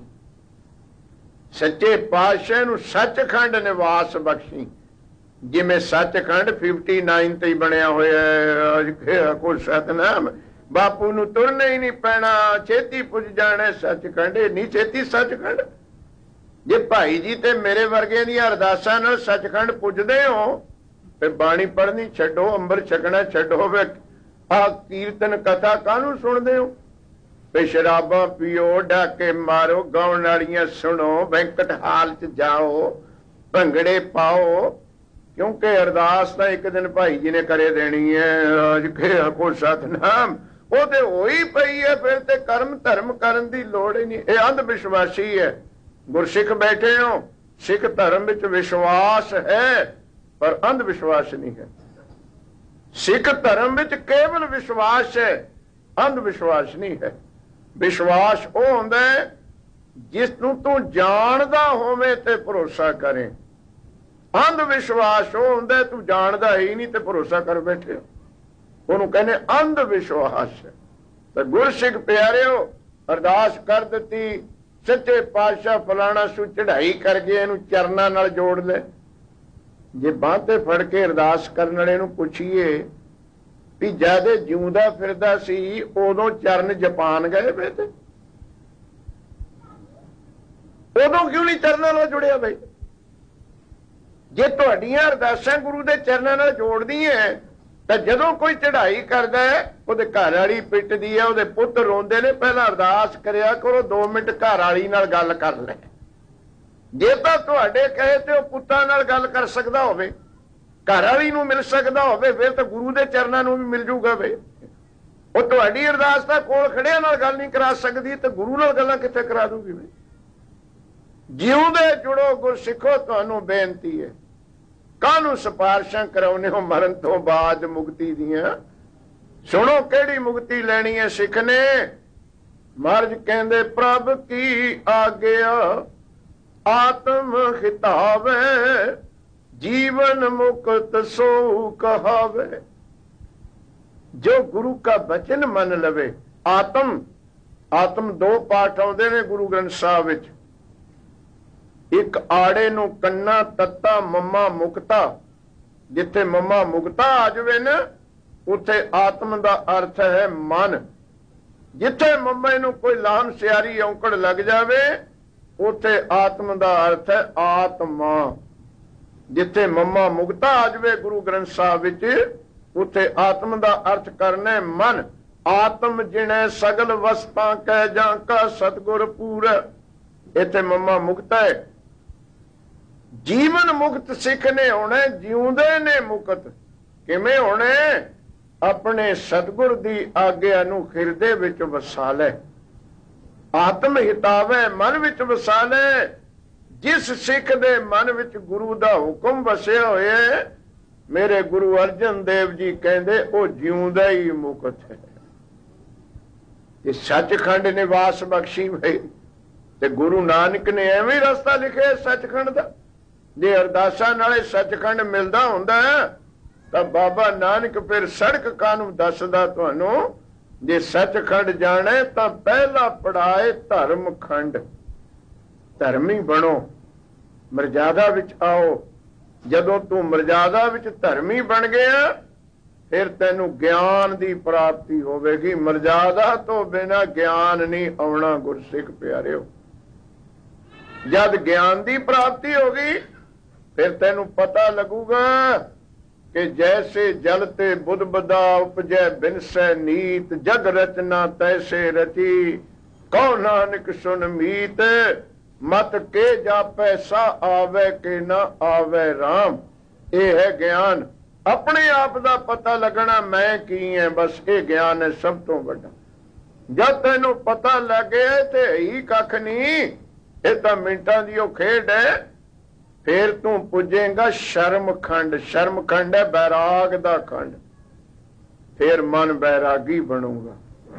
ਸੱਚੇ ਪਾਤਸ਼ਾਹ ਨੂੰ ਸੱਚਖੰਡ ਨਿਵਾਸ ਬਖਸ਼ੀ। ਜਿਵੇਂ ਸੱਚਖੰਡ 59 ਤੇ ਹੀ ਬਣਿਆ ਹੋਇਆ ਹੈ। ਕੋਈ ਸਤਨਾਮ, ਬਾਪੂ ਨੂੰ ਤੁਰਨਾ ਹੀ ਨਹੀਂ ਪੈਣਾ, ਛੇਤੀ ਪੁੱਜ ਜਾਣਾ ਸੱਚਖੰਡ। ਇਹ ਨਹੀਂ ਛੇਤੀ ਸੱਚਖੰਡ। ਜੇ ਭਾਈ ਜੀ ਤੇ ਮੇਰੇ ਵਰਗਿਆਂ ਦੀਆਂ ਅਰਦਾਸਾਂ ਨਾਲ ਸੱਚਖੰਡ ਪੁੱਜਦੇ ਹੋ, ਫਿਰ ਬਾਣੀ ਪੜ੍ਹਨੀ ਛੱਡੋ, ਅੰਮ੍ਰਿਤ ਛਕਣਾ ਛੱਡੋ, ਆਹ ਕੀਰਤਨ ਕਥਾ ਕਾਹਨੂੰ ਸੁਣਦੇ ਹੋ? ਵੀ ਸ਼ਰਾਬਾਂ ਪੀਓ, ਡਾਕੇ ਮਾਰੋ, ਗਾਉਣ ਵਾਲੀਆਂ ਸੁਣੋ, ਬੈਂਕਟ ਹਾਲ 'ਚ ਜਾਓ, ਭੰਗੜੇ ਪਾਓ। ਕਿਉਂਕਿ ਅਰਦਾਸ ਤਾਂ ਇੱਕ ਦਿਨ ਭਾਈ ਜੀ ਨੇ ਕਰੇ ਦੇਣੀ ਹੈ। ਅੱਜ ਕੋ ਸਤਨਾਮ, ਉਹ ਤੇ ਹੋਈ ਪਈ ਹੈ, ਫਿਰ ਤੇ ਕਰਮ ਧਰਮ ਕਰਨ ਦੀ ਲੋੜ ਹੀ ਨਹੀਂ। ਇਹ ਅੰਧ ਵਿਸ਼ਵਾਸੀ ਹੈ। ਗੁਰਸਿੱਖ ਬੈਠੇ ਹੋ, ਸਿੱਖ ਧਰਮ ਵਿੱਚ ਵਿਸ਼ਵਾਸ ਹੈ, ਪਰ ਅੰਧ ਵਿਸ਼ਵਾਸ ਨਹੀਂ ਹੈ। ਸਿੱਖ ਧਰਮ ਵਿੱਚ ਕੇਵਲ ਵਿਸ਼ਵਾਸ ਹੈ, ਅੰਧ ਵਿਸ਼ਵਾਸ ਨਹੀਂ ਹੈ। ਵਿਸ਼ਵਾਸ ਉਹ ਹੁੰਦਾ ਜਿਸ ਨੂੰ ਤੂੰ ਜਾਣਦਾ ਹੋਵੇਂ ਤੇ ਭਰੋਸਾ ਕਰੇ। ਅੰਧ ਵਿਸ਼ਵਾਸ ਉਹ ਹੁੰਦਾ ਤੂੰ ਜਾਣਦਾ ਹੀ ਨਹੀਂ ਤੇ ਭਰੋਸਾ ਕਰ ਬੈਠੇ, ਉਹਨੂੰ ਕਹਿੰਦੇ ਅੰਧ ਵਿਸ਼ਵਾਸ। ਤੇ ਗੁਰਸਿੱਖ ਪਿਆਰਿਓ, ਅਰਦਾਸ ਕਰ ਦਿੱਤੀ, ਸੱਚੇ ਪਾਤਸ਼ਾਹ ਫਲਾਣਾ ਸੂ ਚੜ੍ਹਾਈ ਕਰ ਗਏ, ਇਹਨੂੰ ਚਰਨਾਂ ਨਾਲ ਜੋੜ ਲੈ। ਜੇ ਬਾਂਹ ਤੇ ਫੜ ਕੇ ਅਰਦਾਸ ਕਰਨ ਵਾਲੇ ਨੂੰ ਪੁੱਛੀਏ ਵੀ ਜਦ ਜਿਉਂਦਾ ਫਿਰਦਾ ਸੀ ਉਦੋਂ ਚਰਨ ਜਪਾਨ ਗਏ ਵੇ, ਤੇ ਉਦੋਂ ਕਿਉਂ ਨਹੀਂ ਚਰਨਾਂ ਨਾਲ ਜੁੜਿਆ ਬਈ? ਜੇ ਤੁਹਾਡੀਆਂ ਅਰਦਾਸਾਂ ਗੁਰੂ ਦੇ ਚਰਨਾਂ ਨਾਲ ਜੋੜਦੀਆਂ ਤਾਂ ਜਦੋਂ ਕੋਈ ਚੜ੍ਹਾਈ ਕਰਦਾ ਹੈ, ਉਹਦੇ ਘਰ ਵਾਲੀ ਪਿੱਟਦੀ ਹੈ, ਉਹਦੇ ਪੁੱਤ ਰੋਂਦੇ ਨੇ, ਪਹਿਲਾਂ ਅਰਦਾਸ ਕਰਿਆ ਕਰੋ, 2 ਮਿੰਟ ਘਰ ਵਾਲੀ ਨਾਲ ਗੱਲ ਕਰ ਲੈ। ਜੇ ਤਾਂ ਤੁਹਾਡੇ ਕਹੇ ਤੇ ਉਹ ਪੁੱਤਾਂ ਨਾਲ ਗੱਲ ਕਰ ਸਕਦਾ ਹੋਵੇ, ਘਰ ਵਾਲੀ ਨੂੰ ਮਿਲ ਸਕਦਾ ਹੋਵੇ, ਫਿਰ ਤਾਂ ਗੁਰੂ ਦੇ ਚਰਨਾਂ ਨੂੰ ਵੀ ਮਿਲ ਜੂਗਾ ਵੇ। ਉਹ ਤੁਹਾਡੀ ਅਰਦਾਸ ਤਾਂ ਕੋਲ ਖੜਿਆਂ ਨਾਲ ਗੱਲ ਨਹੀਂ ਕਰਾ ਸਕਦੀ, ਤੇ ਗੁਰੂ ਨਾਲ ਗੱਲਾਂ ਕਿੱਥੇ ਕਰਾ ਦੂਗੀ ਵੇ। ਜਿਉਂਦੇ ਜੁੜੋ ਗੁਰਸਿੱਖੋ, ਤੁਹਾਨੂੰ ਬੇਨਤੀ ਹੈ, ਕਾਹਨੂੰ ਸਿਫਾਰਸ਼ਾਂ ਕਰਾਉਨੇ ਹੋ ਮਰਨ ਤੋਂ ਬਾਅਦ ਮੁਕਤੀ ਦੀਆਂ। ਸੁਣੋ ਕਿਹੜੀ ਮੁਕਤੀ ਲੈਣੀ ਹੈ ਸਿੱਖ ਨੇ। ਮਹਾਰਾਜ ਕਹਿੰਦੇ ਪ੍ਰਭ ਕੀ ਆਗਿਆ ਆਤਮ ਖਿਤਾਵੇ, ਜੀਵਨ ਮੁਕਤ ਸੋ ਕਹਾਵੇ। ਜੋ ਗੁਰੂ ਕਾ ਬਚਨ ਮੰਨ ਲਵੇ। ਆਤਮ 2 ਪਾਠ ਆਉਂਦੇ ਨੇ ਗੁਰੂ ਗ੍ਰੰਥ ਸਾਹਿਬ ਵਿੱਚ। ਇੱਕ ਆੜੇ ਨੂੰ ਕੰਨਾ ਤੱਤਾ ਮਮਾ ਮੁਕਤਾ। ਜਿੱਥੇ ਮਮਾ ਮੁਕਤਾ ਆ ਜਾਵੇ ਨਾ, ਉੱਥੇ ਆਤਮ ਦਾ ਅਰਥ ਹੈ ਮਨ। ਜਿੱਥੇ ਮਮੇ ਨੂੰ ਕੋਈ ਲਾਮ ਸਿਆਰੀ ਔਂਕੜ ਲੱਗ ਜਾਵੇ, ਉੱਥੇ ਆਤਮ ਦਾ ਅਰਥ ਹੈ ਆਤਮਾ। ਜਿੱਥੇ ਮਮਾ ਮੁਕਤਾ ਆ ਜਾਵੇ ਗੁਰੂ ਗ੍ਰੰਥ ਸਾਹਿਬ ਵਿੱਚ, ਉੱਥੇ ਆਤਮ ਦਾ ਅਰਥ ਕਰਨਾ ਮਨ। ਆਤਮ ਜਿਣੈ ਸਗਲ ਵਸਤਾਂ ਕਹਿ ਜਾਂ ਕਾ ਸਤਿਗੁਰ ਪੂਰ। ਇੱਥੇ ਮਮਾ ਮੁਕਤਾ ਹੈ। ਜੀਵਨ ਮੁਕਤ ਸਿੱਖ ਨੇ ਹੋਣਾ, ਜਿਉਂਦੇ ਨੇ ਮੁਕਤ। ਕਿਵੇਂ ਹੋਣੇ? ਆਪਣੇ ਸਤਿਗੁਰ ਦੀ ਆਗਿਆ ਨੂੰ ਹਿਰਦੇ ਵਿੱਚ ਵਸਾ ਲੈ। ਆਤਮ ਹਿਤਾਵੇ, ਮਨ ਵਿੱਚ ਵਸਾ ਲੈ। ਜਿਸ ਸਿੱਖ ਦੇ ਮਨ ਵਿੱਚ ਗੁਰੂ ਦਾ ਹੁਕਮ ਵਸਿਆ ਹੋਇਆ, ਮੇਰੇ ਗੁਰੂ ਅਰਜਨ ਦੇਵ ਜੀ ਕਹਿੰਦੇ ਉਹ ਜਿਉਂਦਾ ਹੀ ਮੁਕਤ ਹੈ। ਇਹ ਸੱਚਖੰਡ ਨਿਵਾਸ ਬਖਸ਼ੀ ਹੋਈ। ਤੇ ਗੁਰੂ ਨਾਨਕ ਨੇ ਐਵੇਂ ਰਸਤਾ ਲਿਖਿਆ ਸੱਚਖੰਡ ਦਾ। ਜੇ ਅਰਦਾਸਾਂ ਨਾਲੇ ਸੱਚਖੰਡ ਮਿਲਦਾ ਹੁੰਦਾ ਤਾਂ ਬਾਬਾ ਨਾਨਕ ਫਿਰ ਸੜਕ ਕਾਹਨੂੰ ਦੱਸਦਾ ਤੁਹਾਨੂੰ। ਜੇ ਸੱਚਖੰਡ ਜਾਣਾ ਤਾਂ ਪਹਿਲਾ ਪੜਾਏ ਧਰਮ ਖੰਡ। ਧਰਮੀ ਬਣੋ, ਮਰਜ਼ਾਦਾ ਵਿੱਚ ਆਓ। ਜਦੋਂ ਤੂੰ ਮਰਜ਼ਾਦਾ ਵਿੱਚ ਧਰਮੀ ਬਣ ਗਿਆ, ਫਿਰ ਤੈਨੂੰ ਗਿਆਨ ਦੀ ਪ੍ਰਾਪਤੀ ਹੋਵੇਗੀ। ਮਰਜ਼ਾਦਾ ਤੋਂ ਬਿਨਾਂ ਗਿਆਨ ਨਹੀਂ ਆਉਣਾ ਗੁਰਸਿੱਖ ਪਿਆਰਿਓ। ਜਦ ਗਿਆਨ ਦੀ ਪ੍ਰਾਪਤੀ ਹੋ ਗਈ, ਫਿਰ ਤੈਨੂੰ ਪਤਾ ਲੱਗੂਗਾ ਕਿ ਜੈਸੇ ਜਲ ਤੇ ਬੁੱਧ ਬਦਾ ਉਪਜੈ ਬਿਨਸੈ ਨੀਤ, ਜਗ ਰਚਨਾ ਤੈਸੇ ਰਚੀ, ਕਉ ਨਾਨਕ ਸੁਨ ਮੀਤ, ਮਤ ਕੇ ਜਾਪੈ ਸਾ ਆਵੇ ਕਿ ਨਾ ਆਵੇ ਰਾਮ। ਇਹ ਹੈ ਗਿਆਨ। ਆਪਣੇ ਆਪ ਦਾ ਪਤਾ ਲੱਗਣਾ ਮੈਂ ਕੀ ਹੈ, ਬਸ ਇਹ ਗਿਆਨ ਹੈ ਸਭ ਤੋਂ ਵੱਡਾ। ਜਦ ਤੈਨੂੰ ਪਤਾ ਲੱਗੇ ਤੇ ਹੀ ਕੱਖ ਨਹੀਂ, ਇਹ ਤਾਂ ਮਿੰਟਾਂ ਦੀ ਉਹ ਖੇਡ ਹੈ। ਫਿਰ ਤੂੰ ਪੁੱਜੇਗਾ ਸ਼ਰਮ ਖੰਡ। ਸ਼ਰਮ ਖੰਡ ਹੈ ਬੈਰਾਗ ਦਾ ਖੰਡ। ਫਿਰ ਮਨ ਬੈਰਾਗੀ ਬਣੂਗਾ।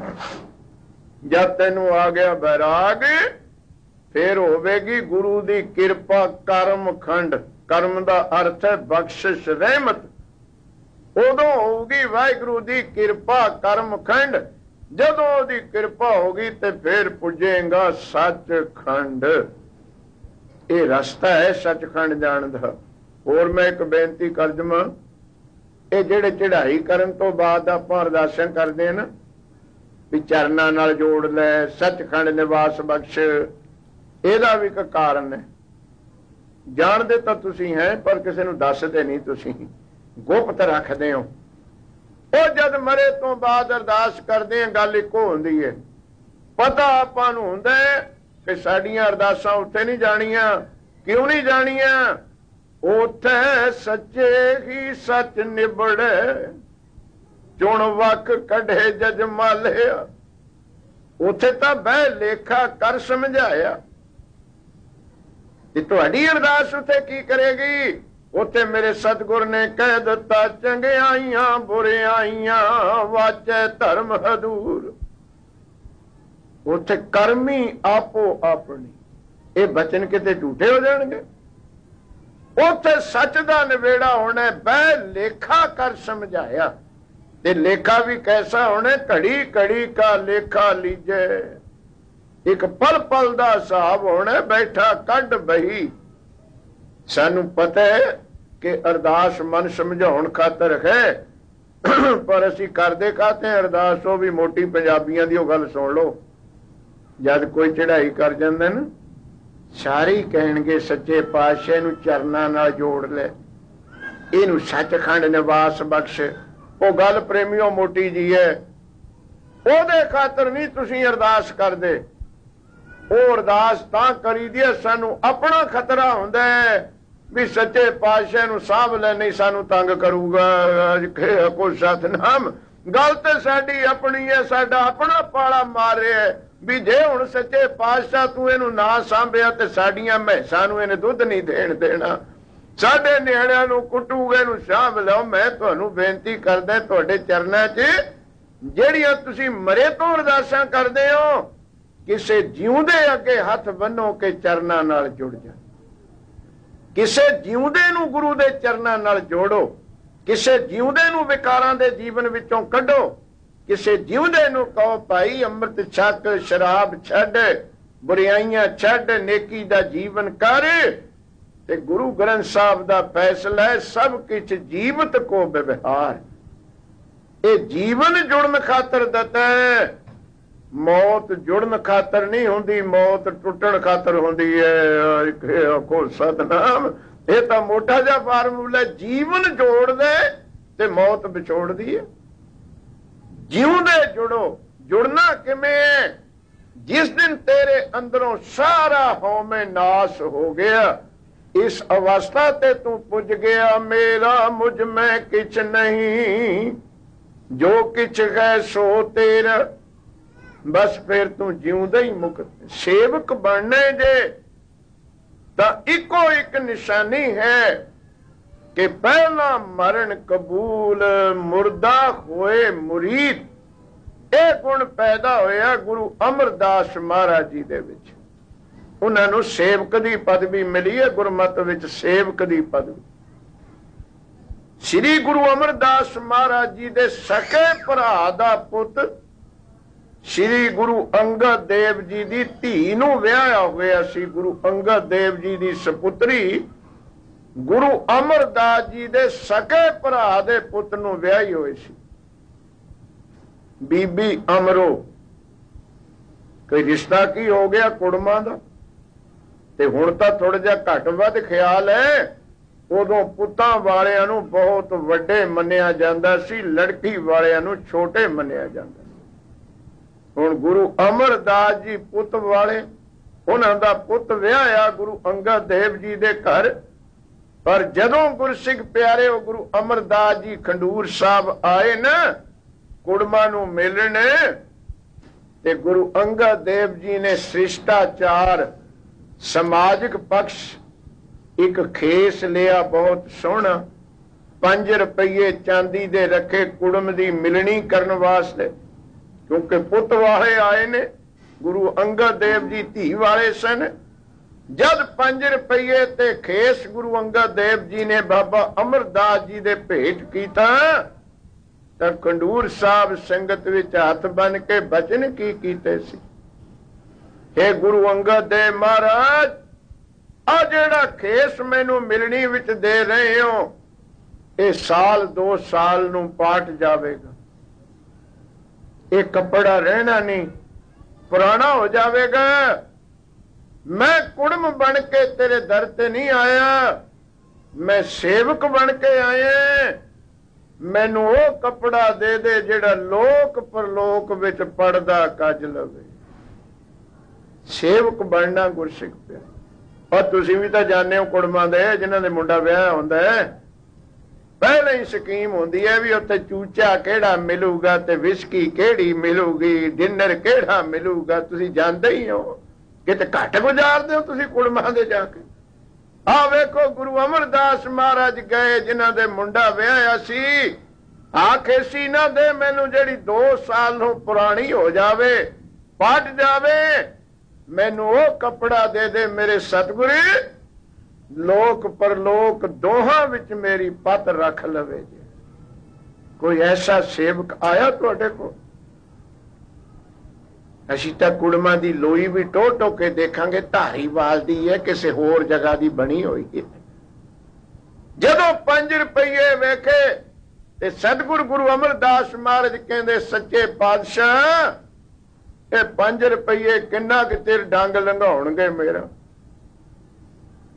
ਜਦ ਤੈਨੂੰ ਆ ਗਿਆ ਬੈਰਾਗ, ਫਿਰ ਹੋਵੇਗੀ ਗੁਰੂ ਦੀ ਕਿਰਪਾ ਕਰਮ ਖੰਡ। ਕਰਮ ਦਾ ਅਰਥ ਹੈ ਬਖਸ਼ਿਸ਼, ਰਹਿਮਤ। ਉਦੋਂ ਹੋਊਗੀ ਵਾਹਿਗੁਰੂ ਦੀ ਕਿਰਪਾ ਕਰਮ ਖੰਡ। ਜਦੋਂ ਉਹਦੀ ਕਿਰਪਾ ਹੋਗੀ ਤੇ ਫਿਰ ਪੁੱਜੇਗਾ ਸੱਚਖੰਡ। ਇਹ ਰਸਤਾ ਹੈ ਸੱਚਖੰਡ ਜਾਣ ਦਾ। ਹੋਰ ਮੈਂ ਇੱਕ ਬੇਨਤੀ ਕਰ ਦੇਵਾਂ, ਇਹ ਜਿਹੜੇ ਚੜ੍ਹਾਈ ਕਰਨ ਤੋਂ ਬਾਅਦ ਆਪਾਂ ਅਰਦਾਸਾਂ ਕਰਦੇ ਹਾਂ ਨਾ ਵੀ ਚਰਨਾਂ ਨਾਲ ਜੋੜ ਲੈ, ਸੱਚਖੰਡ ਨਿਵਾਸ ਬਖਸ਼, ਇਹਦਾ ਵੀ ਇੱਕ ਕਾਰਨ ਹੈ। ਜਾਣਦੇ ਤਾਂ ਤੁਸੀਂ ਹੈ, ਪਰ ਕਿਸੇ ਨੂੰ ਦੱਸਦੇ ਨਹੀਂ, ਤੁਸੀਂ ਗੁਪਤ ਰੱਖਦੇ ਹੋ। ਉਹ ਜਦ ਮਰੇ ਤੋਂ ਬਾਅਦ ਅਰਦਾਸ ਕਰਦੇ ਆ, ਗੱਲ ਇੱਕੋ ਹੁੰਦੀ ਹੈ। ਪਤਾ ਆਪਾਂ ਨੂੰ ਹੁੰਦਾ ਕਿ ਸਾਡੀਆਂ ਅਰਦਾਸਾਂ ਉੱਥੇ ਨਹੀਂ ਜਾਣੀਆਂ। ਕਿਉਂ ਨਹੀਂ ਜਾਣੀਆਂ? ਉੱਥੇ ਸੱਚੇ ਹੀ ਸੱਚ ਨਿਬੜੇ, ਚੁਣ ਵਕ ਕੱਢੇ ਜਜ ਮਾਲਿਆ। ਉੱਥੇ ਤਾਂ ਬਹਿ ਲੇਖਾ ਕਰ ਸਮਝਾਇਆ। ਤੇ ਤੁਹਾਡੀ ਅਰਦਾਸ ਉੱਥੇ ਕੀ ਕਰੇਗੀ? ਉੱਥੇ ਮੇਰੇ ਸਤਿਗੁਰ ਨੇ ਕਹਿ ਦਿੱਤਾ, ਚੰਗਿਆਈਆਂ ਬੁਰਿਆਈਆਂ ਵਾਚੈ ਧਰਮ ਹਦੂਰ। ਉੱਥੇ ਕਰਮੀ ਆਪੋ ਆਪਣੀ। ਇਹ ਬਚਨ ਕਿਤੇ ਝੂਠੇ ਹੋ ਜਾਣਗੇ? ਉੱਥੇ ਸੱਚ ਦਾ ਨਿਬੇੜਾ ਹੋਣਾ। ਬਹਿ ਲੇਖਾ ਕਰ ਸਮਝਾਇਆ। ਤੇ ਲੇਖਾ ਵੀ ਕੈਸਾ ਹੋਣਾ? ਘੜੀ ਘੜੀ ਕਾ ਲੇਖਾ ਲੀਜੇ। ਇੱਕ ਪਲ ਪਲ ਦਾ ਹਿਸਾਬ ਹੋਣਾ। ਬੈਠਾ ਕੱਢ ਬਹੀ। ਸਾਨੂੰ ਪਤਾ ਹੈ ਕਿ ਅਰਦਾਸ ਮਨ ਸਮਝਾਉਣ ਖਾਤਰ ਹੈ, ਪਰ ਅਸੀਂ ਕਰਦੇ ਕਾਹਤੇ ਅਰਦਾਸ? ਉਹ ਵੀ ਮੋਟੀ ਪੰਜਾਬੀਆਂ ਦੀ ਉਹ ਗੱਲ ਸੁਣ ਲਓ। ਜਦ ਕੋਈ ਚੜ੍ਹਾਈ ਕਰ ਜਾਂਦਾ ਨਾ, ਸਾਰੇ ਕਹਿਣਗੇ ਸੱਚੇ ਪਾਤਸ਼ਾਹ ਨੂੰ ਚਰਨਾਂ ਨਾਲ ਜੋੜ ਲੈ, ਇਹਨੂੰ ਸੱਚਖੰਡ ਨਿਵਾਸ ਬਖਸ਼। ਉਹ ਗੱਲ ਪ੍ਰੇਮੀਓ ਮੋਟੀ ਜੀ ਹੈ, ਉਹਦੇ ਖਾਤਰ ਨਹੀਂ ਤੁਸੀਂ ਅਰਦਾਸ ਕਰਦੇ। ਉਹ ਅਰਦਾਸ ਤਾਂ ਕਰੀਦੀ ਹੈ ਸਾਨੂੰ ਆਪਣਾ ਖਤਰਾ ਹੁੰਦਾ ਹੈ ਵੀ ਸੱਚੇ ਪਾਤਸ਼ਾਹ ਨੂੰ ਸਾਂਭ ਲੈ, ਨਹੀਂ ਸਾਨੂੰ ਤੰਗ ਕਰੂਗਾ। ਕੋਈ ਸਤਨਾਮ, ਗੱਲ ਤੇ ਸਾਡੀ ਆਪਣੀ ਹੈ, ਸਾਡਾ ਆਪਣਾ ਪਾਲਾ ਮਾਰ ਰਿਹਾ ਵੀ ਜੇ ਹੁਣ ਸੱਚੇ ਪਾਤਸ਼ਾਹ ਤੂੰ ਇਹਨੂੰ ਨਾ ਸਾਂਭਿਆ ਤੇ ਸਾਡੀਆਂ ਮੈਸਾਂ ਨੂੰ ਇਹਨੇ ਦੁੱਧ ਨਹੀਂ ਦੇਣ ਦੇਣਾ, ਸਾਡੇ ਨਿਆਣਿਆਂ ਨੂੰ ਕੁੱਟੂਗੇ, ਇਹਨੂੰ ਸਾਂਭ ਲਓ। ਮੈਂ ਤੁਹਾਨੂੰ ਬੇਨਤੀ ਕਰਦਾ ਤੁਹਾਡੇ ਚਰਨਾਂ 'ਚ ਜਿਹੜੀਆਂ ਤੁਸੀਂ ਮਰੇ ਤੋਂ ਅਰਦਾਸਾਂ ਕਰਦੇ ਹੋ, ਕਿਸੇ ਜਿਉਂਦੇ ਅੱਗੇ ਹੱਥ ਬੰਨੋ ਕਿ ਚਰਨਾਂ ਨਾਲ ਜੁੜ ਜਾ। ਕਿਸੇ ਜਿਉਂਦੇ ਨੂੰ ਗੁਰੂ ਦੇ ਚਰਨਾਂ ਨਾਲ ਜੋੜੋ, ਕਿਸੇ ਜਿਉਂਦੇ ਨੂੰ ਵਿਕਾਰਾਂ ਦੇ ਜੀਵਨ ਵਿੱਚੋਂ ਕੱਢੋ, ਕਿਸੇ ਜਿਉਂਦੇ ਨੂੰ ਕਹੋ ਭਾਈ ਅੰਮ੍ਰਿਤ ਛਕ, ਸ਼ਰਾਬ ਛੱਡ, ਬੁਰਾਈਆਂ ਛੱਡ, ਨੇਕੀ ਦਾ ਜੀਵਨ ਕਰ। ਤੇ ਗੁਰੂ ਗ੍ਰੰਥ ਸਾਹਿਬ ਦਾ ਫੈਸਲਾ ਹੈ ਸਭ ਕੁਛ ਜੀਵਤ ਕੋ ਵਿਵਹਾਰ। ਇਹ ਜੀਵਨ ਜੁੜਨ ਖਾਤਰ ਦਿੱਤਾ ਹੈ, ਮੌਤ ਜੁੜਨ ਖਾਤਰ ਨਹੀਂ ਹੁੰਦੀ, ਮੌਤ ਟੁੱਟਣ ਖਾਤਰ ਹੁੰਦੀ ਹੈ। ਕੋ ਸਤਨਾਮ, ਇਹ ਤਾਂ ਮੋਟਾ ਜਿਹਾ ਫਾਰਮੂਲਾ, ਜੀਵਨ ਜੋੜਦੇ ਤੇ ਮੌਤ ਵਿਛੋੜਦੀ ਹੈ। ਜਿਉਂਦੇ ਜੁੜੋ। ਜੁੜਨਾ ਕਿਵੇਂ ਹੈ? ਜਿਸ ਦਿਨ ਤੇਰੇ ਅੰਦਰੋਂ ਸਾਰਾ ਹਉਮੈ ਨਾਸ ਹੋ ਗਿਆ, ਇਸ ਅਵਸਥਾ ਤੇ ਤੂੰ ਪੁੱਜ ਗਿਆ ਮੇਰਾ ਮੁਝ ਮੈਂ ਕਿਛ ਨਹੀਂ, ਜੋ ਕਿਛ ਹੈ ਸੋ ਤੇਰਾ। ਬਸ ਫਿਰ ਤੂੰ ਜਿਉਂਦਾ ਹੀ ਮੁਕਤ। ਸੇਵਕ ਬਣਨੇ ਜੇ ਤਾਂ ਇੱਕੋ ਇੱਕ ਨਿਸ਼ਾਨੀ ਹੈ ਕਿ ਪਹਿਲਾ ਮਰਨ ਕਬੂਲ, ਮੁਰਦਾ ਹੋਏ ਮੁਰੀਦ। ਇਹ ਗੁਣ ਪੈਦਾ ਹੋਇਆ ਗੁਰੂ ਅਮਰਦਾਸ ਮਹਾਰਾਜ ਜੀ ਦੇ ਵਿੱਚ। ਉਹਨਾਂ ਨੂੰ ਸੇਵਕ ਦੀ ਪਦਵੀ ਮਿਲੀ ਹੈ, ਗੁਰਮਤਿ ਵਿੱਚ ਸੇਵਕ ਦੀ ਪਦਵੀ। ਸ੍ਰੀ ਗੁਰੂ ਅਮਰਦਾਸ ਮਹਾਰਾਜ ਜੀ ਦੇ ਸਕੇ ਭਰਾ ਦਾ ਪੁੱਤ ਸ੍ਰੀ ਗੁਰੂ ਅੰਗਦ ਦੇਵ ਜੀ ਦੀ ਧੀ ਨੂੰ ਵਿਆਹਿਆ ਹੋਇਆ ਸੀ। ਗੁਰੂ ਅੰਗਦ ਦੇਵ ਜੀ ਦੀ ਸਪੁੱਤਰੀ ਗੁਰੂ ਅਮਰਦਾਸ ਜੀ ਦੇ ਸਕੇ ਭਰਾ ਦੇ ਪੁੱਤ ਨੂੰ ਵਿਆਹੀ ਹੋਈ ਸੀ, ਬੀਬੀ ਅਮਰੋ। ਕੋਈ ਰਿਸ਼ਤਾ ਕੀ ਹੋ ਗਿਆ ਕੁੜਮਾਂ ਦਾ, ਤੇ ਹੁਣ ਤਾਂ ਥੋੜਾ ਜਿਹਾ ਘੱਟ ਵੱਧ ਖਿਆਲ ਹੈ। ਉਦੋਂ ਪੁੱਤਾਂ ਵਾਲਿਆਂ ਨੂੰ ਬਹੁਤ ਵੱਡੇ ਮੰਨਿਆ ਜਾਂਦਾ ਸੀ, ਲੜਕੀ ਵਾਲਿਆਂ ਨੂੰ ਛੋਟੇ ਮੰਨਿਆ ਜਾਂਦਾ। ਹੁਣ ਗੁਰੂ ਅਮਰਦਾਸ ਜੀ ਪੁੱਤ ਵਾਲੇ, ਉਹਨਾਂ ਦਾ ਪੁੱਤ ਵਿਆਹਿਆ ਗੁਰੂ ਅੰਗਦ ਦੇਵ ਜੀ ਦੇ ਘਰ। ਪਰ ਜਦੋਂ ਗੁਰਸਿੱਖ ਪਿਆਰੇ ਉਹ ਗੁਰੂ ਅਮਰਦਾਸ ਜੀ ਖੰਡੂਰ ਸਾਹਿਬ ਆਏ ਨਾ ਕੁੜਮਾਂ ਨੂੰ ਮਿਲਣ, ਤੇ ਗੁਰੂ ਅੰਗਦ ਦੇਵ ਜੀ ਨੇ ਸ਼ਿਸ਼ਟਾਚਾਰ, ਸਮਾਜਿਕ ਪਕਸ਼ ਇੱਕ ਖੇਸ ਲਿਆ ਬਹੁਤ ਸੋਹਣਾ, 5 ਰੁਪਏ ਚਾਂਦੀ ਦੇ ਰੱਖੇ ਕੁੜਮ ਦੀ ਮਿਲਣੀ ਕਰਨ ਵਾਸਤੇ, ਕਿਉਂਕਿ ਪੁੱਤ ਵਾਲੇ ਆਏ ਨੇ। ਗੁਰੂ ਅੰਗਦ ਦੇਵ ਜੀ ਧੀ ਵਾਲੇ ਸਨ। ਜਦ 5 ਰੁਪਏ ਤੇ ਖੇਸ ਗੁਰੂ ਅੰਗਦ ਦੇਵ ਜੀ ਨੇ ਬਾਬਾ ਅਮਰਦਾਸ ਜੀ ਦੇ ਭੇਟ ਕੀਤਾ ਤਾਂ ਖੰਡੂਰ ਸਾਹਿਬ ਸੰਗਤ ਵਿੱਚ ਹੱਥ ਬੰਨ ਕੇ ਬਚਨ ਕੀ ਕੀਤੇ ਸੀ, हे ਗੁਰੂ ਅੰਗਦ ਦੇਵ ਮਹਾਰਾਜ, ਆ ਜਿਹੜਾ ਖੇਸ ਮੈਨੂੰ ਮਿਲਣੀ ਵਿੱਚ ਦੇ ਰਹੇ ਹੋ, ਇਹ 1-2 ਸਾਲ ਨੂੰ ਪਾਟ ਜਾਵੇਗਾ। ਇਹ ਕੱਪੜਾ ਰਹਿਣਾ ਨਹੀਂ, ਪੁਰਾਣਾ ਹੋ ਜਾਵੇਗਾ। ਮੈਂ ਕੁੜਮ ਬਣ ਕੇ ਤੇਰੇ ਦਰ ਤੇ ਨਹੀਂ ਆਇਆ, ਮੈਂ ਸੇਵਕ ਬਣ ਕੇ ਆਇਆ। ਮੈਨੂੰ ਉਹ ਕੱਪੜਾ ਦੇ ਦੇ ਜਿਹੜਾ ਲੋਕ ਪਰਲੋਕ ਵਿੱਚ ਪੜਦਾ ਕੱਜ ਲਵੇ। ਸੇਵਕ ਬਣਨਾ ਗੁਰਸਿੱਖ ਪਿਆ। ਔਰ ਤੁਸੀਂ ਵੀ ਤਾਂ ਜਾਣਦੇ ਹੋ ਕੁੜਮਾਂ ਦੇ ਜਿਨ੍ਹਾਂ ਦੇ ਮੁੰਡਾ ਵਿਆਹ ਹੁੰਦਾ ਹੈ, ਪਹਿਲਾਂ ਹੀ ਸਕੀਮ ਹੁੰਦੀ ਹੈ ਵੀ ਉੱਥੇ ਚੂਚਾ ਕਿਹੜਾ ਮਿਲੂਗਾ ਤੇ ਵਿਸਕੀ ਕਿਹੜੀ ਮਿਲੂਗੀ, ਡਿਨਰ ਕਿਹੜਾ ਮਿਲੂਗਾ। ਤੁਸੀਂ ਜਾਣਦੇ ਹੀ ਹੋ, ਕਿਤੇ ਘੱਟ ਗੁਜ਼ਾਰਦੇ ਹੋ ਤੁਸੀਂ ਕੁੜਮਾਂ ਦੇ ਜਾ ਕੇ। ਆਹ ਵੇਖੋ ਗੁਰੂ ਅਮਰਦਾਸ ਮਹਾਰਾਜ ਗਏ ਜਿਨ੍ਹਾਂ ਦੇ ਮੁੰਡਾ ਵਿਆਹਿਆ ਸੀ, ਆਖੇਸੀ ਨਾ ਦੇ ਮੈਨੂੰ ਜਿਹੜੀ 2 ਸਾਲ ਨੂੰ ਪੁਰਾਣੀ ਹੋ ਜਾਵੇ, ਪੱਟ ਜਾਵੇ, ਮੈਨੂੰ ਉਹ ਕੱਪੜਾ ਦੇ ਦੇ ਮੇਰੇ ਸਤਿਗੁਰੂ, ਲੋਕ ਪਰਲੋਕ ਦੋਹਾਂ ਵਿੱਚ ਮੇਰੀ ਪੱਤ ਰੱਖ ਲਵੇ। ਜੀ ਕੋਈ ਐਸਾ ਸੇਵਕ ਆਇਆ ਤੁਹਾਡੇ ਕੋਲ? ਅਸੀਂ ਤਾਂ ਕੁੜਮਾਂ ਦੀ ਲੋਈ ਵੀ ਟੋ ਟੋ ਕੇ ਦੇਖਾਂਗੇ, ਧਾਰੀਵਾਲ ਦੀ ਹੈ ਕਿਸੇ ਹੋਰ ਜਗ੍ਹਾ ਦੀ ਬਣੀ ਹੋਈ ਹੈ। ਜਦੋਂ 5 ਰੁਪਏ ਵੇਖੇ ਤੇ ਸਤਿਗੁਰੂ ਗੁਰੂ ਅਮਰਦਾਸ ਮਹਾਰਾਜ ਕਹਿੰਦੇ ਸੱਚੇ ਪਾਤਸ਼ਾਹ ਇਹ 5 ਰੁਪਏ ਕਿੰਨਾ ਕੁ ਚਿਰ ਡੰਗ ਲੰਘਾਉਣਗੇ ਮੇਰਾ।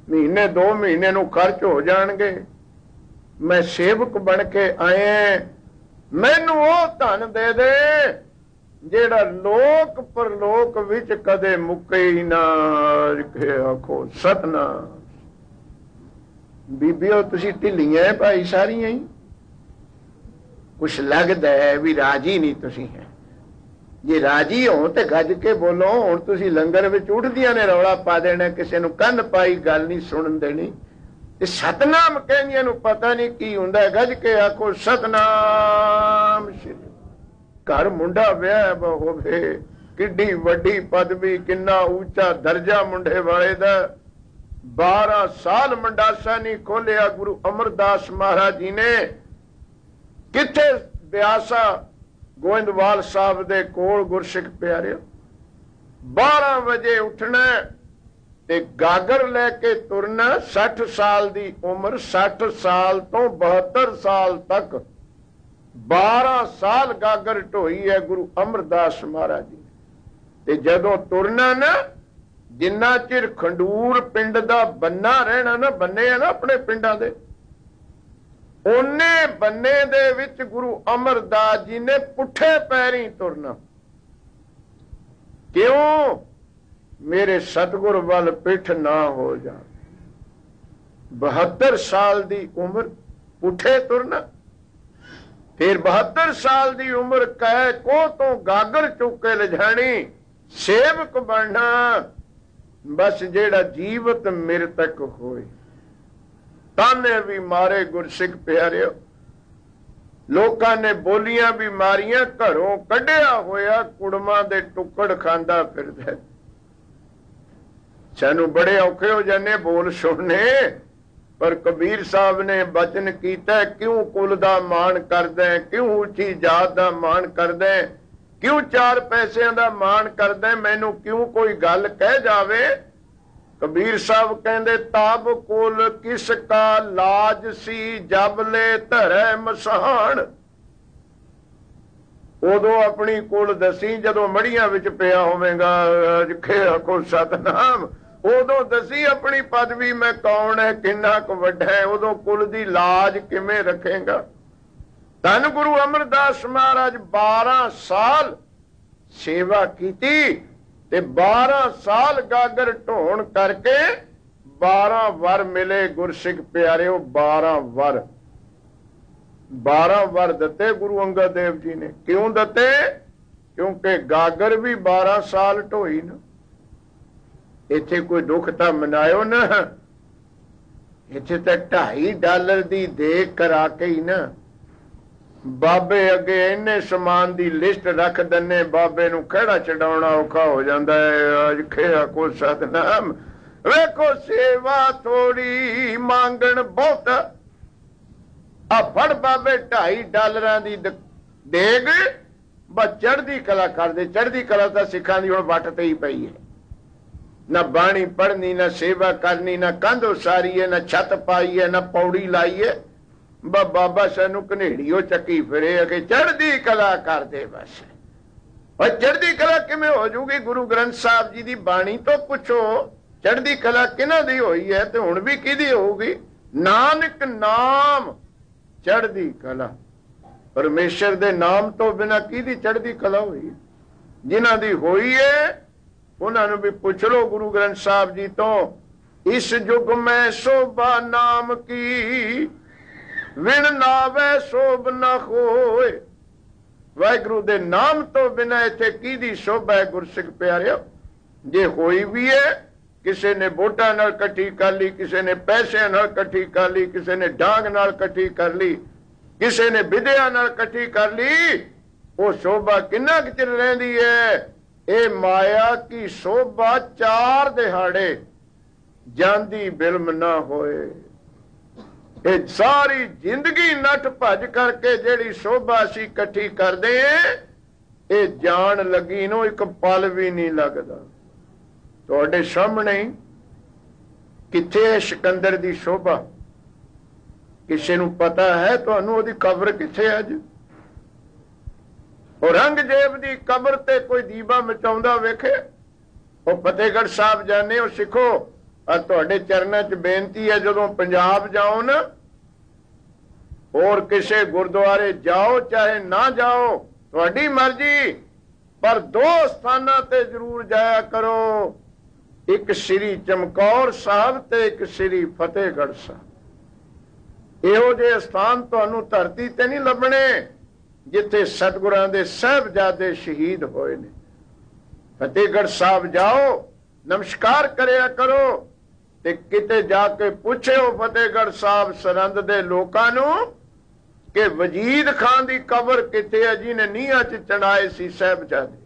ਮਹੀਨੇ 2 ਮਹੀਨੇ ਨੂੰ ਖਰਚ ਹੋ ਜਾਣਗੇ। ਮੈਂ ਸੇਵਕ ਬਣ ਕੇ ਆਇਆ, ਮੈਨੂੰ ਉਹ ਧਨ ਦੇ ਦੇ ਜਿਹੜਾ ਲੋਕ ਪਰਲੋਕ ਵਿੱਚ ਕਦੇ ਮੁੱਕੇ ਹੀ ਨਾ। ਆਖੋ ਸਤਨਾਮ। ਬੀਬੀਓ ਤੁਸੀਂ ਢਿੱਲੀਆਂ ਭਾਈ ਸਾਰੀਆਂ ਹੀ, ਕੁਛ ਲੱਗਦਾ ਹੈ ਵੀ ਰਾਜੀ ਨਹੀਂ ਤੁਸੀਂ ਹੈ। ਜੇ ਰਾਜੀ ਹੋ ਤੇ ਗੱਜ ਕੇ ਬੋਲੋ। ਹੁਣ ਤੁਸੀਂ ਲੰਗਰ ਵਿੱਚ ਉੱਠਦੀਆਂ ਨੇ ਰੌਲਾ ਪਾ ਦੇਣਾ, ਕਿਸੇ ਨੂੰ ਕੰਨ ਪਾਈ ਗੱਲ ਨਹੀਂ ਸੁਣਨ ਦੇਣੀ। ਤੇ ਸਤਨਾਮ ਕਹਿੰਦੀਆਂ ਨੂੰ ਪਤਾ ਨਹੀਂ ਕੀ ਹੁੰਦਾ। ਗੱਜ ਕੇ ਆਖੋ ਸਤਨਾਮ ਸ਼੍ਰੀ। ਘਰ ਮੁੰਡਾ ਵਿਆਹ ਹੋਵੇ, ਕਿੱਡੀ ਵੱਡੀ ਪਦਵੀ, ਕਿੰਨਾ ਉੱਚਾ ਦਰਜਾ ਮੁੰਡੇ ਵਾਲੇ ਦਾ। 12 ਸਾਲ ਮੰਡਾਸਾ ਨਹੀਂ ਖੋਲਿਆ ਗੁਰੂ ਅਮਰਦਾਸ ਮਹਾਰਾਜ ਜੀ ਨੇ। ਕਿੱਥੇ ਬਿਆਸਾ ਗੋਇੰਦਵਾਲ ਸਾਹਿਬ ਦੇ ਕੋਲ ਗੁਰਸਿੱਖ ਪਿਆਰਿਓ। 12 ਵਜੇ ਉੱਠਣਾ ਤੇ ਗਾਗਰ ਲੈ ਕੇ ਤੁਰਨਾ। 60 ਸਾਲ ਦੀ ਉਮਰ, 60 ਸਾਲ ਤੋਂ 72 ਸਾਲ ਤੱਕ 12 ਸਾਲ ਗਾਗਰ ਢੋਈ ਹੈ ਗੁਰੂ ਅਮਰਦਾਸ ਮਹਾਰਾਜ ਜੀ। ਤੇ ਜਦੋਂ ਤੁਰਨਾ ਨਾ, ਜਿੰਨਾ ਚਿਰ ਖੰਡੂਰ ਪਿੰਡ ਦਾ ਬੰਨਾ ਰਹਿਣਾ ਨਾ, ਬੰਨੇ ਆ ਨਾ ਆਪਣੇ ਪਿੰਡਾਂ ਦੇ, ਉਹਨੇ ਬੰਨੇ ਦੇ ਵਿੱਚ ਗੁਰੂ ਅਮਰਦਾਸ ਜੀ ਨੇ ਪੁੱਠੇ ਪੈਰੀਂ ਤੁਰਨਾ। ਕਿਉਂ? ਮੇਰੇ ਸਤਿਗੁਰ ਵੱਲ ਪਿੱਠ ਨਾ ਹੋ ਜਾ। 72 ਸਾਲ ਦੀ ਉਮਰ ਪੁੱਠੇ ਤੁਰਨਾ। ਫਿਰ 72 ਸਾਲ ਦੀ ਉਮਰ ਕਹਿ ਕੋਹ ਤੋਂ ਗਾਗਰ ਚੁੱਕ ਕੇ ਲਿਜਾਣੀ, ਸੇਵਕ ਬਣਨਾ। ਬਸ ਜਿਹੜਾ ਜੀਵਤ ਮੇਰੇ ਤੱਕ ਹੋਏ। ਤਾਨੇ ਵੀ ਮਾਰੇ ਗੁਰਸਿੱਖ ਪਿਆਰਿਓ, ਲੋਕਾਂ ਨੇ ਬੋਲੀਆਂ ਵੀ ਮਾਰੀਆਂ। ਘਰੋਂ ਕੱਢਿਆ ਹੋਇਆ ਕੁੜਮਾਂ ਦੇ ਟੁੱਕੜ ਖਾਂਦਾ ਫਿਰਦਾ। ਸਾਨੂੰ ਬੜੇ ਔਖੇ ਹੋ ਜਾਂਦੇ ਬੋਲ ਸੁਣਨੇ। ਪਰ ਕਬੀਰ ਸਾਹਿਬ ਨੇ ਬਚਨ ਕੀਤਾ, ਕਿਉਂ ਕੁਲ ਦਾ ਮਾਣ ਕਰਦਾ, ਕਿਉਂ ਉੱਚੀ ਜਾਤ ਦਾ ਮਾਣ ਕਰਦਾ, ਕਿਉਂ 4 ਪੈਸਿਆਂ ਦਾ ਮਾਣ ਕਰਦਾ, ਮੈਨੂੰ ਕਿਉਂ ਕੋਈ ਗੱਲ ਕਹਿ ਜਾਵੇ। ਕਬੀਰ ਸਾਹਿਬ ਕਹਿੰਦੇ, ਤਾਬ ਕੁਲ ਕਿਸ ਕਾ ਲਾਜ ਸੀ, ਜਬ ਲੈ ਧਰੈ ਮਸਾਣ। ਉਦੋਂ ਆਪਣੀ ਕੁਲ ਦਸੀ ਜਦੋਂ ਮੜੀਆਂ ਵਿੱਚ ਪਿਆ ਹੋਵੇਗਾ। ਜਿੱਥੇ ਆਖੋ ਸਤਨਾਮ। ਉਦੋਂ ਦਸੀ ਆਪਣੀ ਪਦਵੀ, ਮੈਂ ਕੌਣ ਹੈ, ਕਿੰਨਾ ਕੁ ਵੱਡਾ ਹੈ। ਉਦੋਂ ਕੁਲ ਦੀ ਲਾਜ ਕਿਵੇਂ ਰੱਖੇਗਾ। ਧੰਨ ਗੁਰੂ ਅਮਰਦਾਸ ਮਹਾਰਾਜ 12 ਸਾਲ ਸੇਵਾ ਕੀਤੀ ਤੇ 12 ਸਾਲ ਗਾਗਰ ਢੋਣ ਕਰਕੇ 12 ਵਰ ਮਿਲੇ ਗੁਰਸਿੱਖ ਪਿਆਰਿਓ। 12 ਵਰ, 12 ਵਰ ਦਿੱਤੇ ਗੁਰੂ ਅੰਗਦ ਦੇਵ ਜੀ ਨੇ। ਕਿਉਂ ਦਿੱਤੇ? ਕਿਉਂਕਿ ਗਾਗਰ ਵੀ 12 ਸਾਲ ਢੋਈ ਨਾ। ਇੱਥੇ ਕੋਈ ਦੁੱਖ ਤਾਂ ਮਨਾਇਓ ਨਾ। ਇੱਥੇ ਤਾਂ $2.5 ਦੀ ਦੇਖ ਕਰਾ ਕੇ ਹੀ ਨਾ ਬਾਬੇ ਅੱਗੇ ਇੰਨੇ ਸਮਾਨ ਦੀ ਲਿਸਟ ਰੱਖ ਦਿੰਨੇ, ਬਾਬੇ ਨੂੰ ਖਹਿੜਾ ਚੜਾਉਣਾ ਔਖਾ ਹੋ ਜਾਂਦਾ ਹੈ। ਅੱਜ ਖੇਆ ਕੋ ਸਤਨਾਮ। ਵੇਖੋ ਸੇਵਾ ਥੋੜੀ, ਮੰਗਣ ਬਹੁਤ। ਆ ਫੜ ਬਾਬੇ $2.5 ਦੀ ਦੇਗ, ਬਸ ਚੜ੍ਹਦੀ ਕਲਾ ਕਰਦੇ। ਚੜ੍ਹਦੀ ਕਲਾ ਤਾਂ ਸਿੱਖਾਂ ਦੀ ਹੁਣ ਵੱਟ ਤੇ ਹੀ ਪਈ ਹੈ। ਨਾ ਬਾਣੀ ਪੜ੍ਹਨੀ, ਨਾ ਸੇਵਾ ਕਰਨੀ, ਨਾ ਕੰਧ ਉਸਾਰੀ ਹੈ, ਨਾ ਛੱਤ ਪਾਈ ਹੈ, ਨਾ ਪੌੜੀ ਲਾਈ ਹੈ। ਬਾਬਾ ਸਾਨੂੰ ਘਨੇੜੀਓ ਚੱਕੀ ਫਿਰੇ ਕਿ ਚੜ੍ਹਦੀ ਕਲਾ ਕਰਦੇ। ਬਸ ਉਹ ਚੜ੍ਹਦੀ ਕਲਾ ਕਿਵੇਂ ਹੋ ਜੂਗੀ? ਗੁਰੂ ਗ੍ਰੰਥ ਸਾਹਿਬ ਜੀ ਦੀ ਬਾਣੀ ਤੋਂ ਪੁੱਛੋ, ਚੜ੍ਹਦੀ ਕਲਾ ਕਿਹਨਾਂ ਦੀ ਹੋਈ ਹੈ ਤੇ ਹੁਣ ਵੀ ਕਿਹਦੀ ਹੋਊਗੀ? ਨਾਨਕ ਨਾਮ ਚੜ੍ਹਦੀ ਕਲਾ। ਪਰਮੇਸ਼ਰ ਦੇ ਨਾਮ ਤੋਂ ਬਿਨਾਂ ਕਿਹਦੀ ਚੜ੍ਹਦੀ ਕਲਾ ਹੋਈ? ਜਿਨ੍ਹਾਂ ਦੀ ਹੋਈ ਹੈ ਉਹਨਾਂ ਨੂੰ ਵੀ ਪੁੱਛ ਲੋ ਗੁਰੂ ਗ੍ਰੰਥ ਸਾਹਿਬ ਜੀ ਤੋਂ। ਇਸ ਯੁੱਗ ਮੈਂ ਸੋਭਾ ਨਾਮ ਕੀ, ਵਿਣ ਨਾਵੇ ਸੋਭ ਨਾ ਹੋਏ। ਵਾਹਿਗੁਰੂ ਦੇ ਨਾਮ ਤੋਂ ਬਿਨਾਂ ਇੱਥੇ ਕਿਹਦੀ ਸ਼ੋਭਾ ਹੈ ਗੁਰਸਿੱਖ ਪਿਆਰਿਓ? ਜੇ ਹੋਈ ਵੀ ਹੈ, ਕਿਸੇ ਨੇ ਵੋਟਾਂ ਨਾਲ ਇਕੱਠੀ ਕਰ ਲਈ, ਕਿਸੇ ਨੇ ਪੈਸਿਆਂ ਨਾਲ ਇਕੱਠੀ ਕਰ ਲਈ, ਕਿਸੇ ਨੇ ਡਾਂਗ ਨਾਲ ਇਕੱਠੀ ਕਰ ਲਈ, ਕਿਸੇ ਨੇ ਵਿਦਿਆ ਨਾਲ ਇਕੱਠੀ ਕਰ ਲਈ। ਉਹ ਸ਼ੋਭਾ ਕਿੰਨਾ ਕੁ ਚਿਰ ਰਹਿੰਦੀ ਹੈ? ਇਹ ਮਾਇਆ ਕੀ ਸ਼ੋਭਾ 4 ਦਿਹਾੜੇ ਜਾਂਦੀ ਬਿਲਮ ਨਾ ਹੋਏ। ਇਹ ਸਾਰੀ ਜ਼ਿੰਦਗੀ ਨੱਠ ਭੱਜ ਕਰਕੇ ਜਿਹੜੀ ਸ਼ੋਭਾ ਅਸੀਂ ਇਕੱਠੀ ਕਰਦੇ ਆਂ, ਇਹ ਜਾਣ ਲੱਗੀ ਨੂੰ ਇੱਕ ਪਲ ਵੀ ਨਹੀਂ ਲੱਗਦਾ। ਤੁਹਾਡੇ ਸਾਹਮਣੇ ਕਿੱਥੇ ਹੈ ਸਿਕੰਦਰ ਦੀ ਸ਼ੋਭਾ? ਕਿਸੇ ਨੂੰ ਪਤਾ ਹੈ ਤੁਹਾਨੂੰ ਉਹਦੀ ਕਬਰ ਕਿੱਥੇ ਅੱਜ? ਔਰੰਗਜ਼ੇਬ ਦੀ ਕਬਰ ਤੇ ਕੋਈ ਦੀਵਾ ਮਚਾਉਂਦਾ ਵੇਖੇ? ਉਹ ਫਤਿਹਗੜ੍ਹ ਸਾਹਿਬ ਜਾਣੇ ਹੋ ਸਿੱਖੋ, ਆ ਤੁਹਾਡੇ ਚਰਨਾਂ 'ਚ ਬੇਨਤੀ ਹੈ, ਜਦੋਂ ਪੰਜਾਬ ਜਾਓ ਨਾ, ਹੋਰ ਕਿਸੇ ਗੁਰਦੁਆਰੇ ਜਾਓ ਚਾਹੇ ਨਾ ਜਾਓ, ਤੁਹਾਡੀ ਮਰਜ਼ੀ, ਪਰ 2 ਸਥਾਨਾਂ ਤੇ ਜ਼ਰੂਰ ਜਾਇਆ ਕਰੋ, ਇੱਕ ਸ੍ਰੀ ਚਮਕੌਰ ਸਾਹਿਬ ਤੇ ਇੱਕ ਸ੍ਰੀ ਫਤਿਹਗੜ੍ਹ ਸਾਹਿਬ। ਇਹੋ ਜਿਹੇ ਸਥਾਨ ਤੁਹਾਨੂੰ ਧਰਤੀ ਤੇ ਨਹੀਂ ਲੱਭਣੇ ਜਿੱਥੇ ਸਤਿਗੁਰਾਂ ਦੇ ਸਾਹਿਬਜ਼ਾਦੇ ਸ਼ਹੀਦ ਹੋਏ ਨੇ। ਫਤਿਹਗੜ੍ਹ ਸਾਹਿਬ ਜਾਓ, ਨਮਸਕਾਰ ਕਰਿਆ ਕਰੋ, ਤੇ ਕਿਤੇ ਜਾ ਕੇ ਪੁੱਛਿਓ ਫਤਿਹਗੜ੍ਹ ਸਾਹਿਬ ਸਰਹੰਦ ਦੇ ਲੋਕਾਂ ਨੂੰ ਕਿ ਵਜੀਦ ਖਾਨ ਦੀ ਕਬਰ ਕਿੱਥੇ ਹੈ ਜਿਹਨੇ ਨੀਹਾਂ 'ਚ ਚੜਾਏ ਸੀ ਸਾਹਿਬਜ਼ਾਦੇ।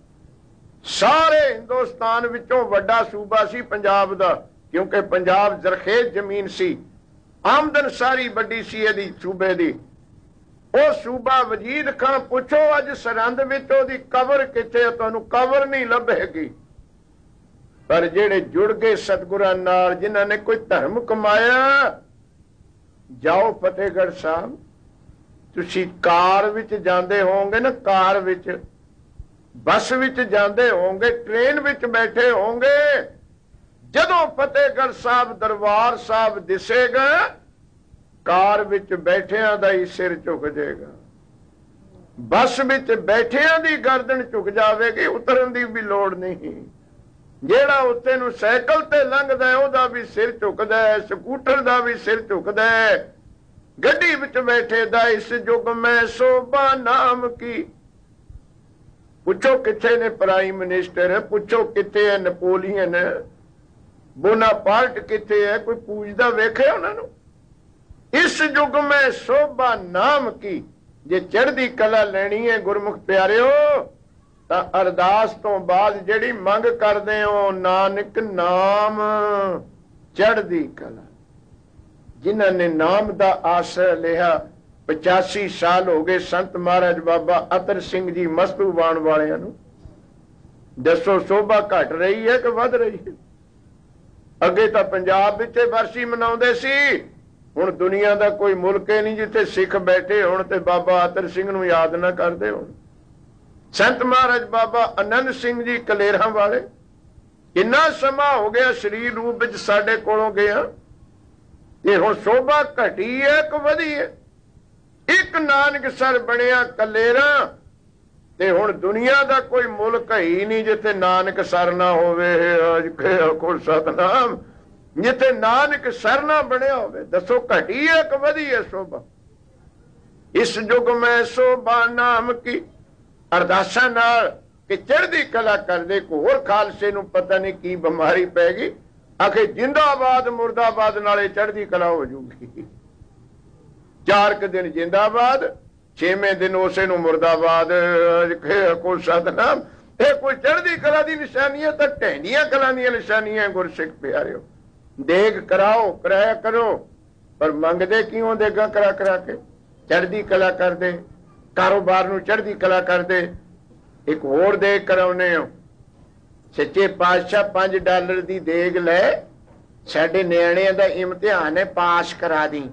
ਸਾਰੇ ਹਿੰਦੁਸਤਾਨ ਵਿੱਚੋਂ ਵੱਡਾ ਸੂਬਾ ਸੀ ਪੰਜਾਬ ਦਾ, ਕਿਉਂਕਿ ਪੰਜਾਬ ਜ਼ਰਖੇਜ਼ ਜ਼ਮੀਨ ਸੀ, ਆਮਦਨ ਸਾਰੀ ਵੱਡੀ ਸੀ ਇਹਦੀ ਸੂਬੇ ਦੀ। ਉਹ ਸੂਬਾ ਵਜੀਦ ਖਾਨ ਪੁੱਛੋ ਅੱਜ ਸਰਹੰਦ ਵਿੱਚ ਉਹਦੀ ਕਬਰ ਕਿੱਥੇ, ਤੁਹਾਨੂੰ ਕਬਰ ਨਹੀਂ ਲੱਭੇਗੀ। ਪਰ ਜਿਹੜੇ ਜੁੜ ਗਏ ਸਤਿਗੁਰਾਂ ਨਾਲ, ਜਿਨ੍ਹਾਂ ਨੇ ਕੋਈ ਧਰਮ ਕਮਾਇਆ, ਜਾਓ ਫਤਿਹਗੜ੍ਹ ਸਾਹਿਬ। ਤੁਸੀਂ ਕਾਰ ਵਿੱਚ ਜਾਂਦੇ ਹੋਵੋਗੇ ਨਾ, ਕਾਰ ਵਿੱਚ, ਬੱਸ ਵਿੱਚ ਜਾਂਦੇ ਹੋਵੋਗੇ, ਟ੍ਰੇਨ ਵਿੱਚ ਬੈਠੇ ਹੋਵੋਗੇ, ਜਦੋਂ ਫਤਿਹਗੜ੍ਹ ਸਾਹਿਬ ਦਰਬਾਰ ਸਾਹਿਬ ਦਿਸੇਗਾ, ਕਾਰ ਵਿੱਚ ਬੈਠਿਆਂ ਦਾ ਹੀ ਸਿਰ ਝੁਕ ਜਾਏਗਾ, ਬੱਸ ਵਿੱਚ ਬੈਠਿਆਂ ਦੀ ਗਰਦਨ ਝੁਕ ਜਾਵੇਗੀ, ਉਤਰਨ ਦੀ ਵੀ ਲੋੜ ਨਹੀਂ। ਜਿਹੜਾ ਉੱਤੇ ਨੂੰ ਸਾਈਕਲ ਤੇ ਲੰਘਦਾ ਉਹਦਾ ਵੀ ਸਿਰ ਝੁਕਦਾ ਹੈ, ਸਕੂਟਰ ਦਾ ਵੀ ਸਿਰ ਝੁਕਦਾ ਹੈ, ਗੱਡੀ ਵਿੱਚ ਬੈਠੇ ਦਾ ਇਸ ਯੁੱਗ ਮੈਂ ਸੋਭਾ ਨਾਮ ਕੀ। ਪੁੱਛੋ ਕਿੱਥੇ ਨੇ ਪ੍ਰਾਈਮ ਮਿਨਿਸਟਰ, ਪੁੱਛੋ ਕਿੱਥੇ ਹੈ ਨੈਪੋਲੀਅਨ, ਬੋਨਾਪਾਰਟ ਕਿੱਥੇ ਹੈ, ਕੋਈ ਪੂਜਦਾ ਵੇਖੇ ਉਹਨਾਂ ਨੂੰ। ਇਸ ਯੁੱਗ ਮੈਂ ਸੋਭਾ ਨਾਮ ਕੀ। ਜੇ ਚੜ੍ਹਦੀ ਕਲਾ ਲੈਣੀ ਹੈ ਗੁਰਮੁਖ ਪਿਆਰਿਓ, ਤਾਂ ਅਰਦਾਸ ਤੋਂ ਬਾਅਦ ਜਿਹੜੀ ਮੰਗ ਕਰਦੇ ਹੋ, ਨਾਨਕ ਨਾਮ ਚੜ੍ਹਦੀ ਕਲਾ। ਜਿਨ੍ਹਾਂ ਨੇ ਨਾਮ ਦਾ ਆਸਰਾ ਲਿਆ, 85 ਸਾਲ ਹੋ ਗਏ ਸੰਤ ਮਹਾਰਾਜ ਬਾਬਾ ਅਤਰ ਸਿੰਘ ਜੀ ਮਸਤੂਬਾਣ ਵਾਲਿਆਂ ਨੂੰ, ਦੱਸੋ ਸੋਭਾ ਘਟ ਰਹੀ ਹੈ ਕਿ ਵੱਧ ਰਹੀ ਹੈ? ਅੱਗੇ ਤਾਂ ਪੰਜਾਬ ਵਿੱਚ ਵਰਸੀ ਮਨਾਉਂਦੇ ਸੀ, ਹੁਣ ਦੁਨੀਆ ਦਾ ਕੋਈ ਮੁਲਕ ਹੀ ਨਹੀਂ ਜਿੱਥੇ ਸਿੱਖ ਬੈਠੇ ਹੋਣ ਤੇ ਬਾਬਾ ਅਤਰ ਸਿੰਘ ਨੂੰ ਯਾਦ ਨਾ ਕਰਦੇ ਹੋਣ। ਸੰਤ ਮਹਾਰਾਜ ਬਾਬਾ ਆਨੰਦ ਸਿੰਘ ਜੀ ਕਲੇਰਾਂ ਵਾਲੇ, ਕਿੰਨਾ ਸਮਾਂ ਹੋ ਗਿਆ ਸਰੀਰ ਰੂਪ ਵਿੱਚ ਸਾਡੇ ਕੋਲੋਂ ਗਿਆ, ਇਹ ਹੁਣ ਸੋਭਾ ਘਟੀ ਹੈ ਕਿ ਵਧੀ ਹੈ? ਇੱਕ ਨਾਨਕਸਰ ਬਣਿਆ ਕਲੇਰਾਂ, ਤੇ ਹੁਣ ਦੁਨੀਆ ਦਾ ਕੋਈ ਮੁਲਕ ਹੀ ਨਹੀਂ ਜਿੱਥੇ ਨਾਨਕਸਰ ਨਾ ਹੋਵੇ। ਅੱਜ ਕੋਲ ਸਤਨਾਮ, ਜਿੱਥੇ ਨਾਨਕਸਰ ਨਾ ਬਣਿਆ ਹੋਵੇ। ਦੱਸੋ ਘਟੀ ਹੈ ਕਿ ਵਧੀ ਹੈ ਸੋਭਾ? ਇਸ ਯੁੱਗ ਮੈਂ ਸੋਭਾ ਨਾਮ ਕੀ। ਅਰਦਾਸਾਂ ਨਾਲ ਕਿ ਚੜ੍ਹਦੀ ਕਲਾ ਕਰਦੇ, ਹੋਰ ਖਾਲਸੇ ਨੂੰ ਪਤਾ ਨਹੀਂ ਕੀ ਬਿਮਾਰੀ ਪੈ ਗਈ, ਆਖੇ ਜਿੰਦਾਬਾਦ ਮੁਰਦਾਬਾਦ ਨਾਲੇ ਚੜ੍ਹਦੀ ਕਲਾ ਹੋ ਜੂਗੀ। 4 ਕੁ ਦਿਨ ਜਿੰਦਾਬਾਦ, 6ਵੇਂ ਦਿਨ ਉਸੇ ਨੂੰ ਮੁਰਦਾਬਾਦ। ਕੋਈ ਸਤਨਾਮ, ਇਹ ਕੋਈ ਚੜ੍ਹਦੀ ਕਲਾ ਦੀ ਨਿਸ਼ਾਨੀ ਹੈ ਤਾਂ ਢਹਿੰਦੀਆਂ ਕਲਾ ਦੀਆਂ ਨਿਸ਼ਾਨੀਆਂ। ਗੁਰਸਿੱਖ ਪਿਆਰਿਓ, ਦੇਗ ਕਰਾਓ, ਕਰਾਇਆ ਕਰੋ, ਪਰ ਮੰਗਦੇ ਕਿਉਂ ਦੇਗਾ ਕਰਾ ਕਰਾ ਕੇ? ਚੜ੍ਹਦੀ ਕਲਾ ਕਰਦੇ, ਕਾਰੋਬਾਰ ਨੂੰ ਚੜ੍ਹਦੀ ਕਲਾ ਕਰਦੇ। ਇੱਕ ਹੋਰ ਦੇਗ ਕਰਾਉਨੇ ਹੋ, ਸੱਚੇ ਪਾਤਸ਼ਾਹ $5 ਦੀ ਦੇਗ ਲੈ, ਸਾਡੇ ਨਿਆਣਿਆਂ ਦਾ ਇਮਤਿਹਾਨ ਹੈ, ਪਾਸ ਕਰਾ ਦੀ।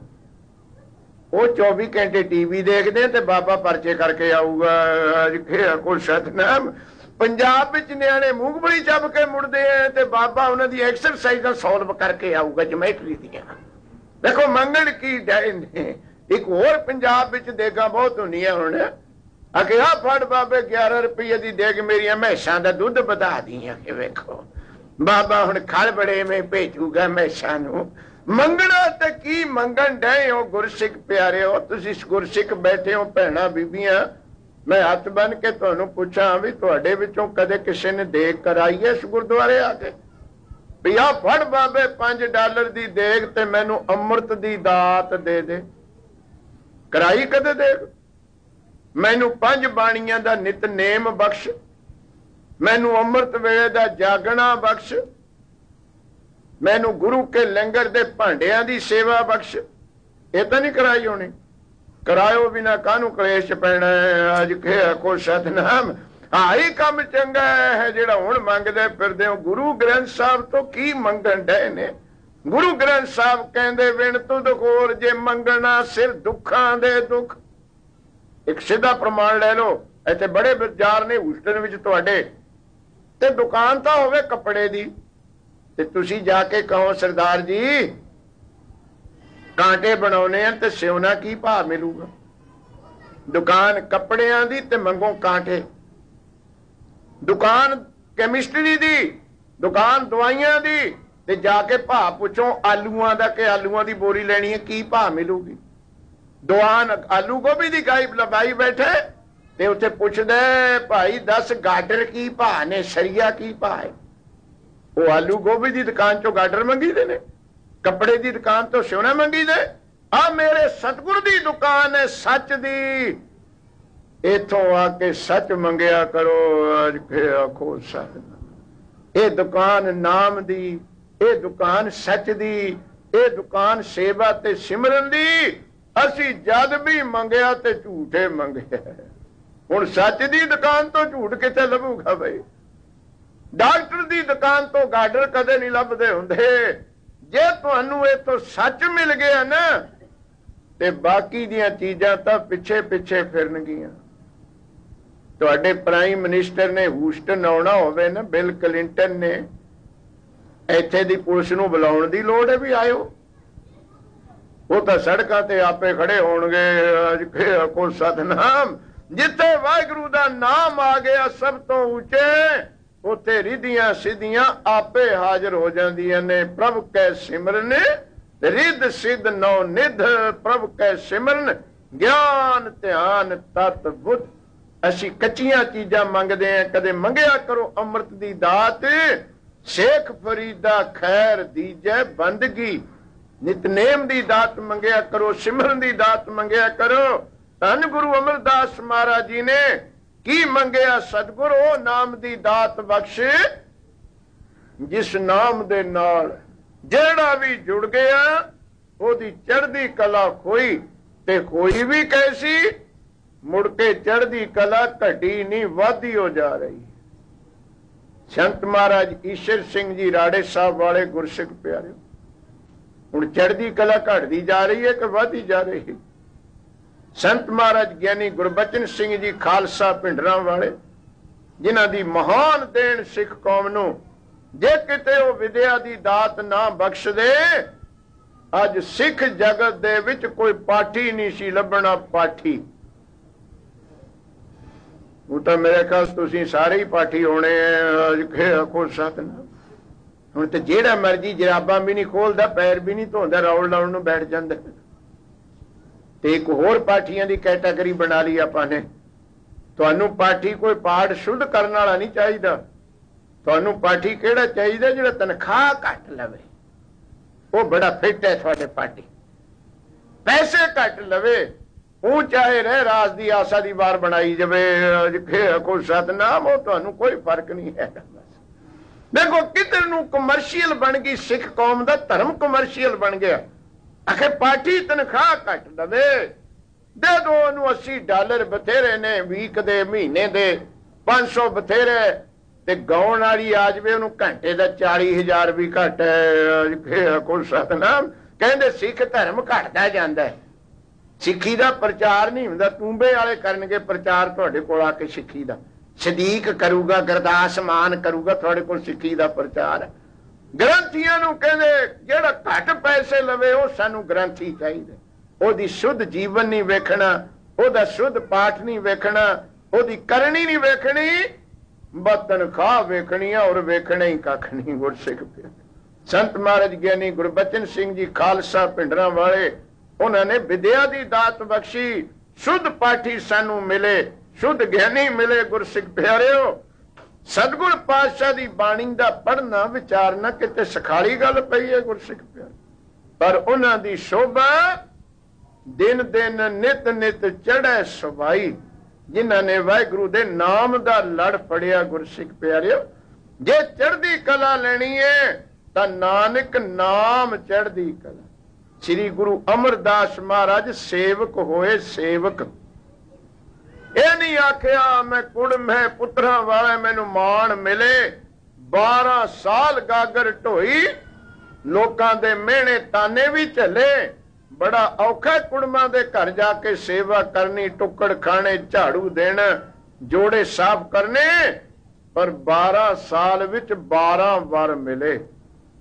ਉਹ 24 ਘੰਟੇ ਟੀਵੀ ਦੇਖਦੇ ਤੇ ਬਾਬਾ ਪਰਚੇ ਕਰਕੇ ਆਊਗਾ। ਕੋਈ ਸਤਨਾਮ, ਪੰਜਾਬ ਵਿੱਚ ਨਿਆਣੇ ਮੂੰਗਫਲੀ ਚੱਬ ਕੇ ਮੁੜਦੇ ਆ ਤੇ ਬਾਬਾ ਉਹਨਾਂ ਦੀ ਐਕਸਰਸਾਈਜ਼ਾਂ ਸੋਲਵ ਕਰਕੇ ਆਊਗਾ ਜਮੈਟਰੀ ਦੀਆਂ। ਦੇਖੋ ਮੰਗਣ ਕੀ ਡਏ ਨੇ। ਇੱਕ ਹੋਰ ਪੰਜਾਬ ਵਿੱਚ ਦੇਗਾ ਬਹੁਤ ਹੁੰਦੀਆਂ ਹੁਣ, ਅਗੇ ਆ ਫੜ ਬਾਬੇ 11 ਰੁਪਏ ਦੀ ਦੇਗ ਮੇਰੀਆਂ ਮੈਸਾਂ ਦਾ ਦੁੱਧ ਵਧਾ ਦੀਆਂ। ਕਿ ਵੇਖੋ ਬਾਬਾ ਹੁਣ ਖਲ ਬੜੇ ਮੈਂ ਭੇਜੂਗਾ ਮੈਸਾਂ ਨੂੰ। ਮੰਗਣਾ ਤੇ ਕੀ ਮੰਗਣ ਡਏ ਹੋ ਗੁਰਸਿੱਖ ਪਿਆਰਿਓ? ਤੁਸੀਂ ਗੁਰਸਿੱਖ ਬੈਠੇ ਹੋ ਭੈਣਾਂ ਬੀਬੀਆਂ, ਮੈਂ ਹੱਥ ਬੰਨ ਕੇ ਤੁਹਾਨੂੰ ਪੁੱਛਾਂ ਵੀ ਤੁਹਾਡੇ ਵਿੱਚੋਂ ਕਦੇ ਕਿਸੇ ਨੇ ਦੇਗ ਕਰਾਈ ਹੈ ਇਸ ਗੁਰਦੁਆਰੇ ਆ ਕੇ ਵੀ ਆ ਫੜ ਬਾਬੇ $5 ਦੀ ਦੇਗ ਤੇ ਮੈਨੂੰ ਅੰਮ੍ਰਿਤ ਦੀ ਦਾਤ ਦੇ ਦੇ? ਕਰਾਈ ਕਦੇ ਦੇਗ? ਮੈਨੂੰ 5 ਬਾਣੀਆਂ ਦਾ ਨਿਤਨੇਮ ਬਖਸ਼, ਮੈਨੂੰ ਅੰਮ੍ਰਿਤ ਵੇਲੇ ਦਾ ਜਾਗਣਾ ਬਖਸ਼, ਮੈਨੂੰ ਗੁਰੂ ਕੇ ਲੰਗਰ ਦੇ ਭਾਂਡਿਆਂ ਦੀ ਸੇਵਾ ਬਖਸ਼। ਇਹ ਤਾਂ ਨਹੀਂ ਕਰਾਈ ਹੋਣੀ? ਕਰਾਇਓ ਬਿਨਾ ਕਾਹਨੂੰ ਕਲੇਸ਼ ਪੈਣਾ? ਅੱਜ ਕੋ ਸਤਨਾਮ, ਆਹੀ ਕੰਮ ਚੰਗਾ ਹੈ ਜਿਹੜਾ ਹੁਣ ਮੰਗਦੇ ਫਿਰਦੇ ਹੋ। ਗੁਰੂ ਗ੍ਰੰਥ ਸਾਹਿਬ ਤੋਂ ਕੀ ਮੰਗਣ ਡਏ ਨੇ? ਗੁਰੂ ਗ੍ਰੰਥ ਸਾਹਿਬ ਕਹਿੰਦੇ ਵਿਣ ਤੁਧ ਹੋਰ ਜੇ ਮੰਗਣਾ ਸਿਰ ਦੁੱਖਾਂ ਦੇ ਦੁੱਖ। ਇੱਕ ਸਿੱਧਾ ਪ੍ਰਮਾਣ ਲੈ ਲਓ, ਇੱਥੇ ਬੜੇ ਬਾਜ਼ਾਰ ਨੇ ਹੂਸਟਨ ਵਿੱਚ ਤੁਹਾਡੇ, ਤੇ ਦੁਕਾਨ ਤਾਂ ਹੋਵੇ ਕੱਪੜੇ ਦੀ, ਤੇ ਤੁਸੀਂ ਜਾ ਕੇ ਕਹੋ ਸਰਦਾਰ ਜੀ ਕਾਂਟੇ ਬਣਾਉਣੇ ਆ ਤੇ ਸਿਉਣਾ ਕੀ ਭਾਅ ਮਿਲੂਗਾ। ਦੁਕਾਨ ਕੱਪੜਿਆਂ ਦੀ ਤੇ ਮੰਗੋ ਕਾਂਟੇ, ਦੁਕਾਨ ਕੈਮਿਸਟਰੀ ਦੀ, ਦੁਕਾਨ ਦਵਾਈਆਂ ਦੀ, ਤੇ ਜਾ ਕੇ ਭਾਅ ਪੁੱਛੋ ਆਲੂਆਂ ਦਾ ਕਿ ਆਲੂਆਂ ਦੀ ਬੋਰੀ ਲੈਣੀ ਹੈ ਕੀ ਭਾਅ ਮਿਲੂਗੀ। ਦੁਕਾਨ ਆਲੂ ਗੋਭੀ ਦੀ ਗਾਈ ਲਗਾਈ ਬੈਠੇ ਤੇ ਉੱਥੇ ਪੁੱਛਦੇ ਭਾਈ 10 ਗਾਡਰ ਕੀ ਭਾਅ ਨੇ, ਸਰੀਆ ਕੀ ਭਾਅ ਹੈ। ਉਹ ਆਲੂ ਗੋਭੀ ਦੀ ਦੁਕਾਨ ਚੋਂ ਗਾਡਰ ਮੰਗੀਦੇ ਨੇ, ਕੱਪੜੇ ਦੀ ਦੁਕਾਨ ਤੋਂ ਸਿਉਣਾ ਮੰਗੀਦੇ। ਆ ਮੇਰੇ ਸਤਿਗੁਰ ਦੀ ਦੁਕਾਨ ਹੈ ਸੱਚ ਦੀ, ਇਥੋਂ ਆ ਕੇ ਸੱਚ ਮੰਗਿਆ ਕਰੋ। ਅੱਜ ਫੇਰ ਆਖੋ ਸੱਚ। ਇਹ ਦੁਕਾਨ ਨਾਮ ਦੀ, ਇਹ ਦੁਕਾਨ ਸੱਚ ਦੀ, ਇਹ ਦੁਕਾਨ ਸੇਵਾ ਤੇ ਸਿਮਰਨ ਦੀ। ਅਸੀਂ ਜਦ ਵੀ ਮੰਗਿਆ ਤੇ ਝੂਠੇ ਮੰਗਿਆ। ਹੁਣ ਸੱਚ ਦੀ ਦੁਕਾਨ ਤੋਂ ਝੂਠ ਕਿੱਥੇ ਲੱਭੂਗਾ ਬਈ। ਡਾਕਟਰ ਦੀ ਦੁਕਾਨ ਤੋਂ ਗਾਡਰ ਕਦੇ ਨਹੀਂ ਲੱਭਦੇ ਹੁੰਦੇ। ਜੇ ਤੁਹਾਨੂੰ ਇਥੋਂ ਸੱਚ ਮਿਲ ਗਿਆ ਨਾ ਤੇ ਬਾਕੀ ਦੀਆਂ ਚੀਜ਼ਾਂ ਤਾਂ ਪਿੱਛੇ ਪਿੱਛੇ ਫਿਰਨਗੀਆਂ। ਤੁਹਾਡੇ ਪ੍ਰਾਈਮ ਮਿਨਿਸਟਰ ਨੇ ਹੂਸਟਨ ਆਉਣਾ ਹੋਵੇ ਨਾ, ਬਿਲ ਕਲਿੰਟਨ ਨੇ, ਇੱਥੇ ਦੀ ਪੁਲਿਸ ਨੂੰ ਬੁਲਾਉਣ ਦੀ ਲੋੜ ਹੈ ਵੀ ਆਇਓ। ਉਹ ਤਾਂ ਸੜਕਾਂ ਤੇ ਆਪੇ ਖੜੇ ਹੋਣਗੇ। ਕੋ ਸਤਨਾਮ, ਜਿੱਥੇ ਵਾਹਿਗੁਰੂ ਦਾ ਨਾਮ ਆ ਗਿਆ ਸਭ ਤੋਂ ਉੱਚੇ, ਉੱਥੇ ਰਿੱਧੀਆਂ ਸਿੱਧੀਆਂ ਆਪੇ ਹਾਜ਼ਰ ਹੋ ਜਾਂਦੀਆਂ ਨੇ। ਪ੍ਰਭ ਕੈ ਸਿਮਰਨ ਰਿੱਧ ਸਿੱਧ ਨੌ ਨਿਧ, ਪ੍ਰਭ ਕੈ ਸਿਮਰਨ ਗਿਆਨ ਧਿਆਨ ਤਤ ਬੁੱਧ। ਅਸੀਂ ਕੱਚੀਆਂ ਚੀਜ਼ਾਂ ਮੰਗਦੇ ਆਂ, ਕਦੇ ਮੰਗਿਆ ਕਰੋ ਅੰਮ੍ਰਿਤ ਦੀ ਦਾਤ। ਸ਼ੇਖ ਫਰੀਦਾ ਖੈਰ ਦੀਜੈ ਬੰਦਗੀ, ਨਿਤਨੇਮ ਦੀ ਦਾਤ ਮੰਗਿਆ ਕਰੋ, ਸਿਮਰਨ ਦੀ ਦਾਤ ਮੰਗਿਆ ਕਰੋ। ਧੰਨ ਗੁਰੂ ਅਮਰਦਾਸ ਮਹਾਰਾਜ ਜੀ ਨੇ ਕੀ ਮੰਗਿਆ? ਸਤਿਗੁਰ ਉਹ ਨਾਮ ਦੀ ਦਾਤ ਬਖਸ਼ ਜਿਸ ਨਾਮ ਦੇ ਨਾਲ ਜਿਹੜਾ ਵੀ ਜੁੜ ਗਿਆ ਉਹਦੀ ਚੜ੍ਹਦੀ ਕਲਾ ਖੋਈ ਤੇ ਕੋਈ ਵੀ ਕੈਸੀ। ਮੁੜ ਕੇ ਚੜ੍ਹਦੀ ਕਲਾ ਘਟੀ ਨਹੀਂ, ਵਧਦੀ ਹੋ ਜਾ ਰਹੀ। ਸੰਤ ਮਹਾਰਾਜ ਈਸ਼ਰ ਸਿੰਘ ਜੀ ਰਾੜੇ ਸਾਹਿਬ ਵਾਲੇ ਗੁਰਸਿੱਖ ਪਿਆਰਿਓ, ਹੁਣ ਚੜ੍ਹਦੀ ਕਲਾ ਘਟਦੀ ਜਾ ਰਹੀ ਹੈ ਕਿ ਵਧਦੀ ਜਾ ਰਹੀ ਹੈ? ਸੰਤ ਮਹਾਰਾਜ ਗਿਆਨੀ ਗੁਰਬਚਨ ਸਿੰਘ ਜੀ ਖਾਲਸਾ ਭਿੰਡਰਾਂ ਵਾਲੇ, ਜਿਨ੍ਹਾਂ ਦੀ ਮਹਾਨ ਦੇਣ ਸਿੱਖ ਕੌਮ ਨੂੰ, ਜੇ ਕਿਤੇ ਉਹ ਵਿਦਿਆ ਦੀ ਦਾਤ ਨਾ ਬਖਸ਼ਦੇ ਅੱਜ ਸਿੱਖ ਜਗਤ ਦੇ ਵਿੱਚ ਕੋਈ ਪਾਠੀ ਨਹੀਂ ਸੀ ਲੱਭਣਾ। ਪਾਠੀ ਉਹ ਤਾਂ ਮੇਰੇ ਖਿਆਲ ਤੁਸੀਂ ਸਾਰੇ ਹੀ ਪਾਠੀ ਹੋਣੇ ਆ। ਹੁਣ ਤੇ ਜਿਹੜਾ ਮਰਜੀ ਜਰਾਬਾਂ ਵੀ ਨਹੀਂ ਖੋਲਦਾ, ਪੈਰ ਵੀ ਨਹੀਂ ਧੋਂਦਾ, ਰੌਲ ਲਾਉਣ ਨੂੰ ਬੈਠ ਜਾਂਦਾ। ਤੇ ਇੱਕ ਹੋਰ ਪਾਠੀਆਂ ਦੀ ਕੈਟਾਗਰੀ ਬਣਾ ਲਈ ਆਪਾਂ ਨੇ। ਤੁਹਾਨੂੰ ਪਾਠੀ ਕੋਈ ਪਾਠ ਸ਼ੁੱਧ ਕਰਨ ਵਾਲਾ ਨਹੀਂ ਚਾਹੀਦਾ। ਤੁਹਾਨੂੰ ਪਾਠੀ ਕਿਹੜਾ ਚਾਹੀਦਾ? ਜਿਹੜਾ ਤਨਖਾਹ ਘੱਟ ਲਵੇ। ਉਹ ਬੜਾ ਫਿੱਟ ਹੈ ਤੁਹਾਡੇ ਪਾਠੀ। ਪੈਸੇ ਘੱਟ ਲਵੇ, ਉਹ ਚਾਹੇ ਰਹਿ ਰਾਜ ਦੀ ਆਸਾ ਦੀ ਵਾਰ ਬਣਾਈ ਜਾਵੇ। ਕੋਈ ਸਤਨਾਮ, ਉਹ ਤੁਹਾਨੂੰ ਕੋਈ ਫਰਕ ਨਹੀਂ ਹੈ। ਦੇਖੋ ਕਿਧਰ ਨੂੰ ਕਮਰਸ਼ੀਅਲ ਬਣ ਗਈ ਸਿੱਖ ਕੌਮ ਦਾ ਧਰਮ, ਕਮਰਸ਼ੀਅਲ ਬਣ ਗਿਆ। ਆਖੇ ਪਾਠੀ ਤਨਖਾਹ ਘੱਟ ਲਵੇ, ਦੇ ਦੋ ਉਹਨੂੰ $80 ਬਥੇਰੇ ਨੇ, ਵੀਕ ਦੇ ਮਹੀਨੇ ਦੇ 500 ਬਥੇਰੇ। ਤੇ ਗਾਉਣ ਵਾਲੀ ਆ ਜਾਵੇ ਉਹਨੂੰ ਘੰਟੇ ਦਾ 40,000 ਵੀ ਘੱਟ ਹੈ। ਕੋਈ ਸਤਨਾਮ, ਕਹਿੰਦੇ ਸਿੱਖ ਧਰਮ ਘਟਦਾ ਜਾਂਦਾ ਹੈ। ਸਿੱਖੀ ਦਾ ਪ੍ਰਚਾਰ ਨਹੀਂ ਹੁੰਦਾ। ਤੂੰਬੇ ਵਾਲੇ ਕਰਨਗੇ ਪ੍ਰਚਾਰ ਤੁਹਾਡੇ ਕੋਲ ਆ ਕੇ ਸਿੱਖੀ ਦਾ। ਸਦੀਕ ਕਰੂਗਾ, ਗੁਰਦਾਸ ਮਾਨ ਕਰੂਗਾ, ਤੁਹਾਡੇ ਕੋਲ ਸਿੱਖੀ ਦਾ ਪ੍ਰਚਾਰ। ਗ੍ਰੰਥੀਆਂ ਨੂੰ ਕਹਿੰਦੇ ਜਿਹੜਾ ਘੱਟ ਪੈਸੇ ਲਵੇ ਉਹ ਸਾਨੂੰ ਗ੍ਰੰਥੀ ਚਾਹੀਦਾ। ਉਹਦੀ ਸ਼ੁੱਧ ਜੀਵਨ ਨਹੀਂ ਵੇਖਣਾ, ਉਹਦਾ ਸ਼ੁੱਧ ਪਾਠ ਨਹੀਂ ਵੇਖਣਾ, ਉਹਦੀ ਕਰਨੀ ਨਹੀਂ ਵੇਖਣੀ, ਬਸ ਤਨਖਾਹ ਵੇਖਣੀ ਆ। ਔਰ ਵੇਖਣਾ ਹੀ ਕੱਖ ਨਹੀਂ। ਗੁਰਸਿੱਖ ਸੰਤ ਮਹਾਰਾਜ ਗਿਆਨੀ ਗੁਰਬਚਨ ਸਿੰਘ ਜੀ ਖਾਲਸਾ ਭਿੰਡਰਾਂ ਵਾਲੇ, ਉਹਨਾਂ ਨੇ ਵਿਦਿਆ ਦੀ ਦਾਤ ਬਖਸ਼ੀ। ਸ਼ੁੱਧ ਪਾਠੀ ਸਾਨੂੰ ਮਿਲੇ, ਸ਼ੁੱਧ ਗਿਆਨੀ ਮਿਲੇ। ਗੁਰਸਿੱਖ ਪਿਆਰਿਓ, ਸਤਿਗੁਰ ਪਾਤਸ਼ਾਹ ਦੀ ਬਾਣੀ ਦਾ ਪੜ੍ਹਨਾ ਵਿਚਾਰਨਾ ਕਿਤੇ ਸਖਾਲੀ ਗੱਲ ਪਈ ਹੈ ਗੁਰਸਿੱਖ ਪਿਆਰੇ। ਪਰ ਉਹਨਾਂ ਦੀ ਸ਼ੋਭਾ ਦਿਨ ਦਿਨ ਨਿਤ ਨਿਤ ਚੜ੍ਹੈ ਸੁਭਾਈ, ਜਿਨ੍ਹਾਂ ਨੇ ਵਾਹਿਗੁਰੂ ਦੇ ਨਾਮ ਦਾ ਲੜ ਫੜਿਆ। ਗੁਰਸਿੱਖ ਪਿਆਰਿਓ, ਜੇ ਚੜ੍ਹਦੀ ਕਲਾ ਲੈਣੀ ਹੈ ਤਾਂ ਨਾਨਕ ਨਾਮ ਚੜ੍ਹਦੀ ਕਲਾ। ਸ੍ਰੀ ਗੁਰੂ ਅਮਰਦਾਸ ਮਹਾਰਾਜ ਸੇਵਕ ਹੋਏ। ਸੇਵਕ ਇਹ ਨਹੀਂ ਆਖਿਆ ਮੈਂ ਕੁੜਮ ਹੈ ਪੁੱਤਰਾਂ ਵਾਲਾ ਮੈਨੂੰ ਮਾਣ ਮਿਲੇ। 12 ਸਾਲ ਗਾਗਰ ਢੋਈ, ਲੋਕਾਂ ਦੇ ਮਿਹਣੇ ਤਾਨੇ ਵੀ ਝੱਲੇ। ਬੜਾ ਔਖਾ ਕੁੜਮਾਂ ਦੇ ਘਰ ਜਾ ਕੇ ਸੇਵਾ ਕਰਨੀ, ਟੁੱਕੜ ਖਾਣੇ, ਝਾੜੂ ਦੇਣਾ, ਜੋੜੇ ਸਾਫ਼ ਕਰਨੇ। ਪਰ 12 ਸਾਲ ਵਿੱਚ 12 ਵਰ ਮਿਲੇ।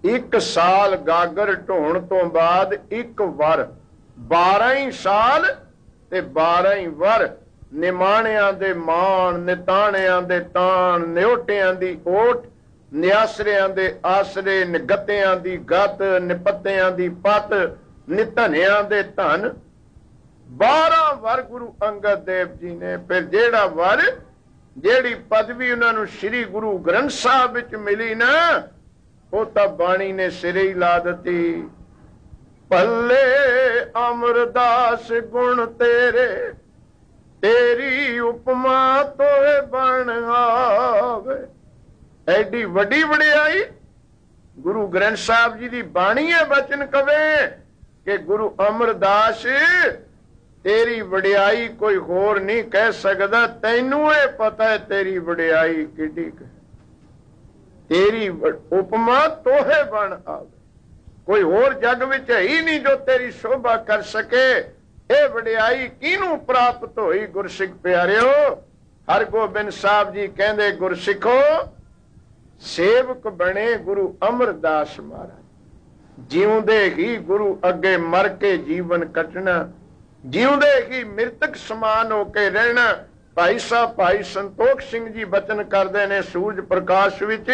1 ਸਾਲ ਗਾਗਰ ਢੋਣ ਤੋਂ ਬਾਅਦ 1 ਵਰ 12 ਹੀ ਸਾਲ ਤੇ 12 ਹੀ ਵਰ ਨਿਮਾਣਿਆਂ ਦੇ ਮਾਣ ਨਿਤਾਣਿਆਂ ਦੇ ਤਾਣ ਨਿਓਟਿਆਂ ਦੀ ਓਟ ਨਿਆਸਰਿਆਂ ਦੇ ਆਸਰੇ ਨਿਗਤਿਆਂ ਦੀ ਗਤ ਨਿਪੱਤਿਆਂ ਦੀ ਪੱਤ ਨਿਧਨਿਆਂ ਦੇ ਧਨ 12 ਵਰ ਗੁਰੂ ਅੰਗਦ ਦੇਵ ਜੀ ਨੇ। ਫਿਰ ਜਿਹੜਾ ਵਰ ਜਿਹੜੀ ਪਦਵੀ ਉਹਨਾਂ ਨੂੰ ਸ੍ਰੀ ਗੁਰੂ ਗ੍ਰੰਥ ਸਾਹਿਬ ਵਿੱਚ ਮਿਲੀ ਨਾ ਉਹ ਤਾਂ ਬਾਣੀ ਨੇ ਸਿਰੇ ਹੀ ਲਾ ਦਿੱਤੀ। ਭੱਲੇ ਅਮਰਦਾਸ ਗੁਣ ਤੇਰੇ ਤੇਰੀ ਉਪਮਾ ਤੋਏ ਬਣ ਆਵੇ। ਐਡੀ ਵੱਡੀ ਵਡਿਆਈ ਗੁਰੂ ਗ੍ਰੰਥ ਸਾਹਿਬ ਜੀ ਦੀ ਬਾਣੀ ਹੈ। ਬਚਨ ਕਵੇ ਕਿ ਗੁਰੂ ਅਮਰਦਾਸ ਤੇਰੀ ਵਡਿਆਈ ਕੋਈ ਹੋਰ ਨਹੀਂ ਕਹਿ ਸਕਦਾ। ਤੈਨੂੰ ਇਹ ਪਤਾ ਹੈ ਤੇਰੀ ਵਡਿਆਈ ਕਿੱਡੀ ਤੇਰੀ ਉਪਮਾ ਤੋਹੇ ਬਣ ਆਵੇ। ਕੋਈ ਹੋਰ ਜੱਗ ਵਿੱਚ ਹੈ ਹੀ ਨਹੀਂ ਜੋ ਤੇਰੀ ਸ਼ੋਭਾ ਕਰ ਸਕੇ। ਇਹ ਵਡਿਆਈ ਕਿਹਨੂੰ ਪ੍ਰਾਪਤ ਹੋਈ? ਗੁਰਸਿੱਖ ਪਿਆਰਿਓ, ਹਰਗੋਬਿੰਦ ਸਾਹਿਬ ਜੀ ਕਹਿੰਦੇ ਗੁਰਸਿੱਖੋ ਸੇਵਕ ਬਣੇ ਗੁਰੂ ਅਮਰਦਾਸ ਮਹਾਰਾਜ। ਜਿਉਂਦੇ ਹੀ ਗੁਰੂ ਅੱਗੇ ਮਰ ਕੇ ਜੀਵਨ ਕੱਟਣਾ, ਜਿਉਂਦੇ ਹੀ ਮ੍ਰਿਤਕ ਸਮਾਨ ਹੋ ਕੇ ਰਹਿਣਾ। ਭਾਈ ਸਾਹਿਬ ਭਾਈ ਸੰਤੋਖ ਸਿੰਘ ਜੀ ਬਚਨ ਕਰਦੇ ਨੇ ਸੂਰਜ ਪ੍ਰਕਾਸ਼ ਵਿੱਚ,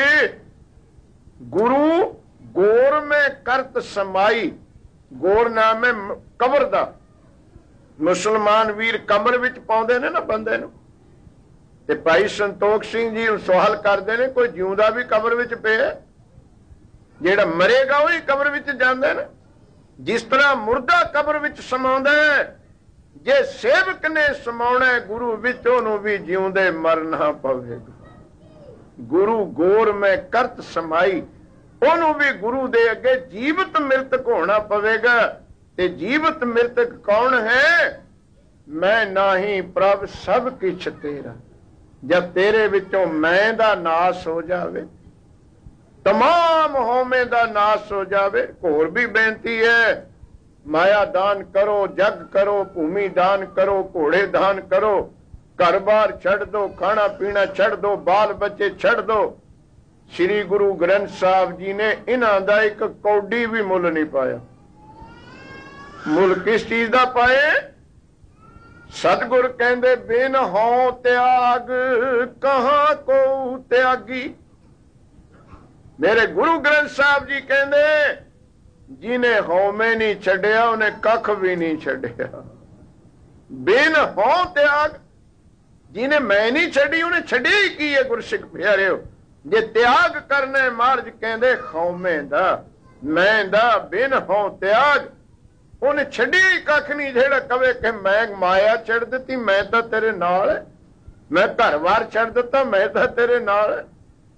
ਗੁਰੂ ਗੋਰ ਮੈਂ ਕਰਤ ਸਮਾਈ। ਗੋਰ ਨਾਮ ਹੈ ਕਬਰ ਦਾ। ਮੁਸਲਮਾਨ ਵੀਰ ਕਬਰ ਵਿੱਚ ਪਾਉਂਦੇ ਨੇ ਨਾ ਬੰਦੇ ਨੂੰ। ਤੇ ਭਾਈ ਸੰਤੋਖ ਸਿੰਘ ਜੀ ਸਵਾਲ ਕਰਦੇ ਨੇ ਕੋਈ ਜਿਉਂਦਾ ਵੀ ਕਬਰ ਵਿੱਚ ਪਿਆ? ਜਿਹੜਾ ਮਰੇਗਾ ਉਹੀ ਕਬਰ ਵਿੱਚ ਜਾਂਦਾ ਨਾ। ਜਿਸ ਤਰ੍ਹਾਂ ਮੁਰਦਾ ਕਬਰ ਵਿੱਚ ਸਮਾਉਂਦਾ ਹੈ, ਜੇ ਸੇਵਕ ਨੇ ਸਮਾਉਣਾ ਗੁਰੂ ਵਿੱਚ ਉਹਨੂੰ ਵੀ ਜਿਉਂਦੇ ਮਰਨਾ ਪਵੇਗਾ। ਗੁਰੂ ਗੋਰ ਮੈਂ ਕਰਤ ਸਮਾਈ, ਉਹਨੂੰ ਵੀ ਗੁਰੂ ਦੇ ਅੱਗੇ ਜੀਵਤ ਮ੍ਰਿਤਕ ਹੋਣਾ ਪਵੇਗਾ। ਤੇ ਜੀਵਤ ਮ੍ਰਿਤਕ ਕੌਣ ਹੈ? ਮੈਂ ਨਾਹੀ ਪ੍ਰਭ ਸਭ ਕਿਛ ਤੇਰਾ। ਜਦ ਤੇਰੇ ਵਿੱਚੋਂ ਮੈਂ ਦਾ ਨਾਸ ਹੋ ਜਾਵੇ, तमाम ਹਉਮੈ ਦਾ ਨਾਸ ਹੋ ਜਾਵੇ। ਹੋਰ ਵੀ ਬੇਨਤੀ ਹੈ, ਮਾਇਆ ਦਾਨ ਕਰੋ, ਜਗ ਕਰੋ, ਭੂਮੀ ਦਾਨ ਕਰੋ, ਘੋੜੇ ਦਾਨ ਕਰੋ, ਘਰ-ਬਾਰ ਛੱਡ ਦੋ, ਖਾਣਾ ਪੀਣਾ ਛੱਡ ਦੋ, ਬਾਲ ਬੱਚੇ ਛੱਡ ਦੋ। ਸ੍ਰੀ ਗੁਰੂ ਗ੍ਰੰਥ ਸਾਹਿਬ ਜੀ ਨੇ ਇਹਨਾਂ ਦਾ ਇੱਕ ਕੌਡੀ ਵੀ ਮੁੱਲ ਨਹੀਂ ਪਾਇਆ। ਮੁੱਲ ਕਿਸ ਚੀਜ਼ ਦਾ ਪਾਏ? ਸਤਿਗੁਰ ਕਹਿੰਦੇ ਬਿਨ ਹਉ ਤਿਆਗ ਕਹਾਂ ਕੋ ਤਿਆਗੀ। ਮੇਰੇ ਗੁਰੂ ਗ੍ਰੰਥ ਸਾਹਿਬ ਜੀ ਕਹਿੰਦੇ ਜਿਹਨੇ ਹਉਮੈ ਨਹੀਂ ਛੱਡਿਆ ਉਹਨੇ ਕੱਖ ਵੀ ਨਹੀਂ ਛੱਡਿਆ। ਬਿਨ ਹਉ ਤਿਆਗ, ਜਿਹਨੇ ਮੈਂ ਨਹੀਂ ਛੱਡੀ ਉਹਨੇ ਛੱਡਿਆ ਹੀ ਕੀ ਹੈ? ਗੁਰਸਿੱਖ ਪਿਆਰਿਓ, ਜੇ ਤਿਆਗ ਕਰਨਾ ਮਹਾਰਾਜ ਕਹਿੰਦੇ ਹਉਮੈ ਦਾ ਮੈਂ ਦਾ ਬਿਨ ਹਉ ਤਿਆਗ, ਉਹਨੇ ਛੱਡਿਆ ਹੀ ਕੱਖ ਨਹੀਂ। ਜਿਹੜਾ ਕਵੇ ਕਿ ਮੈਂ ਮਾਇਆ ਛੱਡ ਦਿੱਤੀ, ਮੈਂ ਤਾਂ ਤੇਰੇ ਨਾਲ ਹੈ, ਮੈਂ ਘਰ-ਬਾਰ ਛੱਡ ਦਿੱਤਾ, ਮੈਂ ਤਾਂ ਤੇਰੇ ਨਾਲ ਹੈ।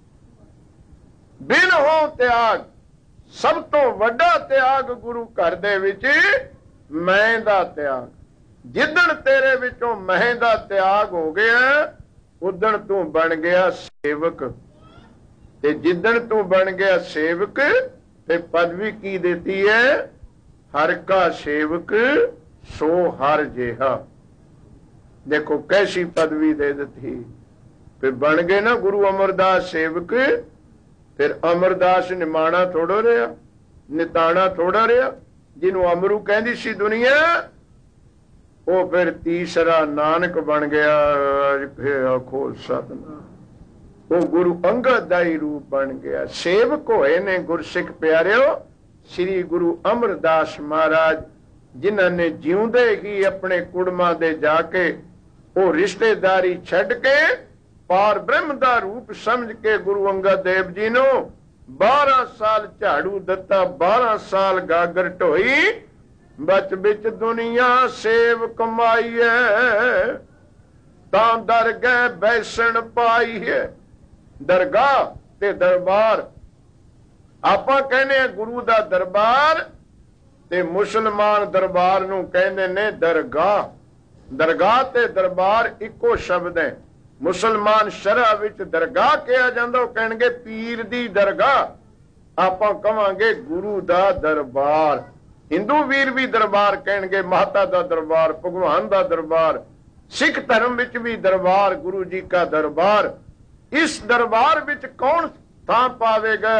ਬਿਨ ਹਉ ਤਿਆਗ, ਸਭ ਤੋਂ ਵੱਡਾ ਤਿਆਗ ਗੁਰੂ ਘਰ ਦੇ ਵਿੱਚ ਮੈਂ ਦਾ ਤਿਆਗ। ਜਿੱਦਣ ਤੇਰੇ ਵਿੱਚੋਂ ਮੈਂ ਦਾ ਤਿਆਗ ਹੋ ਗਿਆ ਉਦਣ ਤੂੰ ਬਣ ਗਿਆ ਸੇਵਕ। ਤੇ ਜਿੱਦਣ ਤੂੰ ਬਣ ਗਿਆ ਸੇਵਕ ਤੇ ਪਦਵੀ ਕੀ ਦਿੱਤੀ ਹੈ? ਹਰ ਕਾ ਸੇਵਕ ਸੋ ਹਰ ਜਿਹਾ। ਦੇਖੋ ਕੈਸੀ ਪਦਵੀ ਦੇ ਦਿੱਤੀ। ਫਿਰ ਬਣ ਗਏ ਨਾ ਗੁਰੂ ਅਮਰਦਾਸ ਸੇਵਕ। ਫਿਰ ਅਮਰਦਾਸ ਨਿਮਾਣਾ ਥੋੜਾ ਰਿਹਾ, ਨਿਤਾਣਾ ਥੋੜਾ ਰਿਹਾ। ਜਿਹਨੂੰ ਅਮਰੂ ਕਹਿੰਦੀ ਸੀ ਦੁਨੀਆ, ਉਹ ਫਿਰ ਤੀਸਰਾ ਨਾਨਕ ਬਣ ਗਿਆ। ਆਖੋ ਸਤਿਨਾਮ। ਉਹ ਗੁਰੂ ਅੰਗਦ ਦਾ ਹੀ ਰੂਪ ਬਣ ਗਿਆ। ਸੇਵਕ ਹੋਏ ਨੇ ਗੁਰਸਿੱਖ ਪਿਆਰਿਓ ਸ੍ਰੀ ਗੁਰੂ ਅਮਰਦਾਸ ਮਹਾਰਾਜ, ਜਿਨ੍ਹਾਂ ਨੇ ਜਿਉਂਦੇ ਹੀ ਆਪਣੇ ਕੁੜਮਾਂ ਦੇ ਜਾ ਕੇ ਉਹ ਰਿਸ਼ਤੇਦਾਰੀ ਛੱਡ ਕੇ ਪਾਰ ਬ੍ਰਹਮ ਦਾ ਰੂਪ ਸਮਝ ਕੇ ਗੁਰੂ ਅੰਗਦ ਦੇਵ ਜੀ ਨੂੰ 12 ਸਾਲ ਝਾੜੂ ਦਿੱਤਾ, 12 ਸਾਲ ਗਾਗਰ ਢੋਈ। ਬਚ ਵਿੱਚ ਦੁਨੀਆ ਸੇਵ ਕਮਾਈਏ, ਤਾਂ ਦਰਗਹਿ ਬੈਸਣ ਪਾਈਏ। ਦਰਗਾਹ ਤੇ ਦਰਬਾਰ, ਆਪਾਂ ਕਹਿੰਦੇ ਆ ਗੁਰੂ ਦਾ ਦਰਬਾਰ, ਤੇ ਮੁਸਲਮਾਨ ਦਰਬਾਰ ਨੂੰ ਕਹਿੰਦੇ ਨੇ ਦਰਗਾਹ। ਦਰਗਾਹ ਤੇ ਦਰਬਾਰ ਇੱਕੋ ਸ਼ਬਦ ਹੈ। ਮੁਸਲਮਾਨ ਸ਼ਰਅ ਵਿੱਚ ਦਰਗਾਹ ਕਿਹਾ ਜਾਂਦਾ, ਉਹ ਕਹਿਣਗੇ ਪੀਰ ਦੀ ਦਰਗਾਹ। ਆਪਾਂ ਕਵਾਂਗੇ ਗੁਰੂ ਦਾ ਦਰਬਾਰ। ਹਿੰਦੂ ਵੀਰ ਵੀ ਦਰਬਾਰ ਕਹਿਣਗੇ, ਮਾਤਾ ਦਾ ਦਰਬਾਰ, ਭਗਵਾਨ ਦਾ ਦਰਬਾਰ। ਸਿੱਖ ਧਰਮ ਵਿੱਚ ਵੀ ਦਰਬਾਰ, ਗੁਰੂ ਜੀ ਦਾ ਦਰਬਾਰ। ਇਸ ਦਰਬਾਰ ਵਿੱਚ ਕੌਣ ਥਾਂ ਪਾਵੇਗਾ?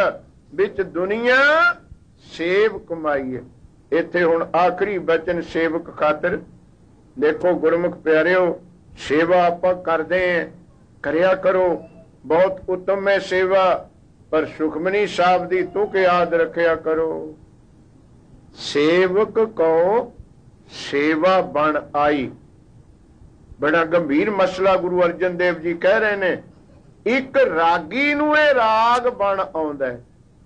ਵਿੱਚ ਦੁਨੀਆ ਸੇਵ ਕਮਾਈ ਹੈ। ਇੱਥੇ ਹੁਣ ਆਖਰੀ ਬਚਨ ਸੇਵਕ ਖਾਤਰ ਦੇਖੋ ਗੁਰਮੁਖ ਪਿਆਰਿਓ, ਸੇਵਾ ਆਪਾਂ ਕਰਦੇ ਹਾਂ, ਕਰਿਆ ਕਰੋ, ਬਹੁਤ ਉੱਤਮ ਹੈ ਸੇਵਾ, ਪਰ ਸੁਖਮਨੀ ਸਾਹਿਬ ਦੀ ਤੁਕ ਯਾਦ ਰੱਖਿਆ ਕਰੋ। ਸੇਵਕ ਕੋ ਸੇਵਾ ਬਣ ਆਈ, ਬੜਾ ਗੰਭੀਰ ਮਸਲਾ ਗੁਰੂ ਅਰਜਨ ਦੇਵ ਜੀ ਕਹਿ ਰਹੇ ਨੇ। ਇੱਕ ਰਾਗੀ ਨੂੰ ਇਹ ਰਾਗ ਬਣ ਆਉਂਦਾ ਹੈ,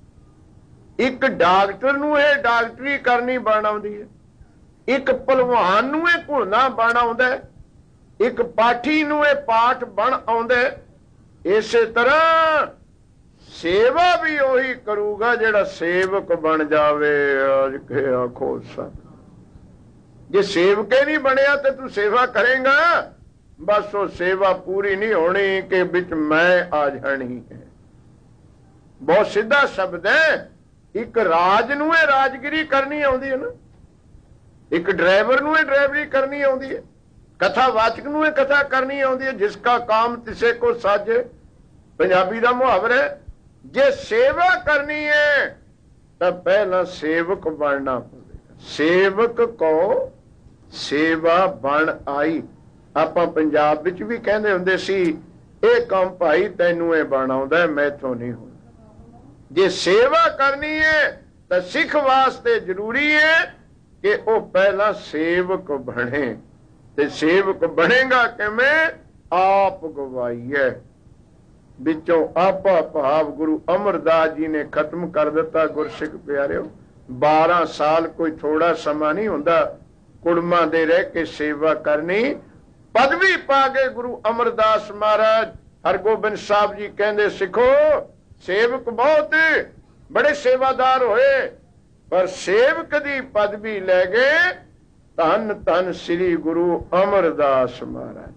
ਇੱਕ ਡਾਕਟਰ ਨੂੰ ਇਹ ਡਾਕਟਰੀ ਕਰਨੀ ਬਣ ਆਉਂਦੀ ਹੈ, ਇੱਕ ਭਲਵਾਨ ਨੂੰ ਇਹ ਘੁਲਣਾ ਬਣ ਆਉਂਦਾ ਹੈ, ਇੱਕ ਪਾਠੀ ਨੂੰ ਇਹ ਪਾਠ ਬਣ ਆਉਂਦਾ ਹੈ। ਇਸੇ ਤਰ੍ਹਾਂ ਸੇਵਾ ਵੀ ਉਹੀ ਕਰੂਗਾ ਜਿਹੜਾ ਸੇਵਕ ਬਣ ਜਾਵੇ। ਅੱਜ ਕੇ ਆਖੋ ਸਭ, ਜੇ ਸੇਵਕੇ ਨਹੀਂ ਬਣਿਆ ਤੇ ਤੂੰ ਸੇਵਾ ਕਰੇਗਾ, ਬਸ ਉਹ ਸੇਵਾ ਪੂਰੀ ਨਹੀਂ ਹੋਣੀ ਕਿ ਵਿੱਚ ਮੈਂ ਆ ਜਾਣੀ ਹੈ। ਬਹੁਤ ਸਿੱਧਾ ਸ਼ਬਦ ਹੈ। ਇੱਕ ਰਾਜ ਨੂੰ ਇਹ ਰਾਜਗਿਰੀ ਕਰਨੀ ਆਉਂਦੀ ਹੈ ਨਾ, ਇੱਕ ਡਰਾਈਵਰ ਨੂੰ ਇਹ ਡਰਾਈਵਰੀ ਕਰਨੀ ਆਉਂਦੀ ਹੈ, ਕਥਾਵਾਚਕ ਨੂੰ ਇਹ ਕਥਾ ਕਰਨੀ ਆਉਂਦੀ ਹੈ। ਜਿਸ ਕਾ ਕਾਮ ਤਿਸੇ ਕੋ ਸਾਜੇ, ਪੰਜਾਬੀ ਦਾ ਮੁਹਾਵਰਾ ਹੈ। ਜੇ ਸੇਵਾ ਕਰਨੀ ਹੈ ਤਾਂ ਪਹਿਲਾਂ ਸੇਵਕ ਬਣਨਾ ਪਵੇਗਾ। ਸੇਵਕ ਕੋ ਸੇਵਾ ਬਣ ਆਈ। ਆਪਾਂ ਪੰਜਾਬ ਵਿੱਚ ਵੀ ਕਹਿੰਦੇ ਹੁੰਦੇ ਸੀ, ਇਹ ਕੰਮ ਭਾਈ ਤੈਨੂੰ ਇਹ ਬਣ ਆਉਂਦਾ, ਮੈਥੋਂ ਨਹੀਂ ਹੋਣਾ। ਜੇ ਸੇਵਾ ਕਰਨੀ ਹੈ ਤਾਂ ਸਿੱਖ ਵਾਸਤੇ ਜ਼ਰੂਰੀ ਹੈ ਕਿ ਉਹ ਪਹਿਲਾਂ ਸੇਵਕ ਬਣੇ। ਤੇ ਸੇਵਕ ਬਣੇਗਾ ਕਿਵੇਂ? ਆਪ ਗਵਾਈਏ। ਵਿੱਚੋਂ ਆਪਾ ਭਾਵ ਗੁਰੂ ਅਮਰਦਾਸ ਜੀ ਨੇ ਖਤਮ ਕਰ ਦਿੱਤਾ। ਗੁਰਸਿੱਖ ਪਿਆਰਿਓ, 12 ਸਾਲ ਕੋਈ ਥੋੜਾ ਸਮਾਂ ਨਹੀਂ ਹੁੰਦਾ ਕੁੜਮਾਂ ਦੇ ਰਹਿ ਕੇ ਸੇਵਾ ਕਰਨੀ। ਪਦਵੀ ਪਾ ਕੇ ਗੁਰੂ ਅਮਰਦਾਸ ਮਹਾਰਾਜ ਹਰਗੋਬਿੰਦ ਸਾਹਿਬ ਜੀ ਕਹਿੰਦੇ, ਸਿੱਖੋ ਸੇਵਕ ਬਹੁਤ ਬੜੇ ਸੇਵਾਦਾਰ ਹੋਏ, ਪਰ ਸੇਵਕ ਦੀ ਪਦਵੀ ਲੈ ਗਏ ਧੰਨ ਧੰਨ ਸ੍ਰੀ ਗੁਰੂ ਅਮਰਦਾਸ ਮਹਾਰਾਜ।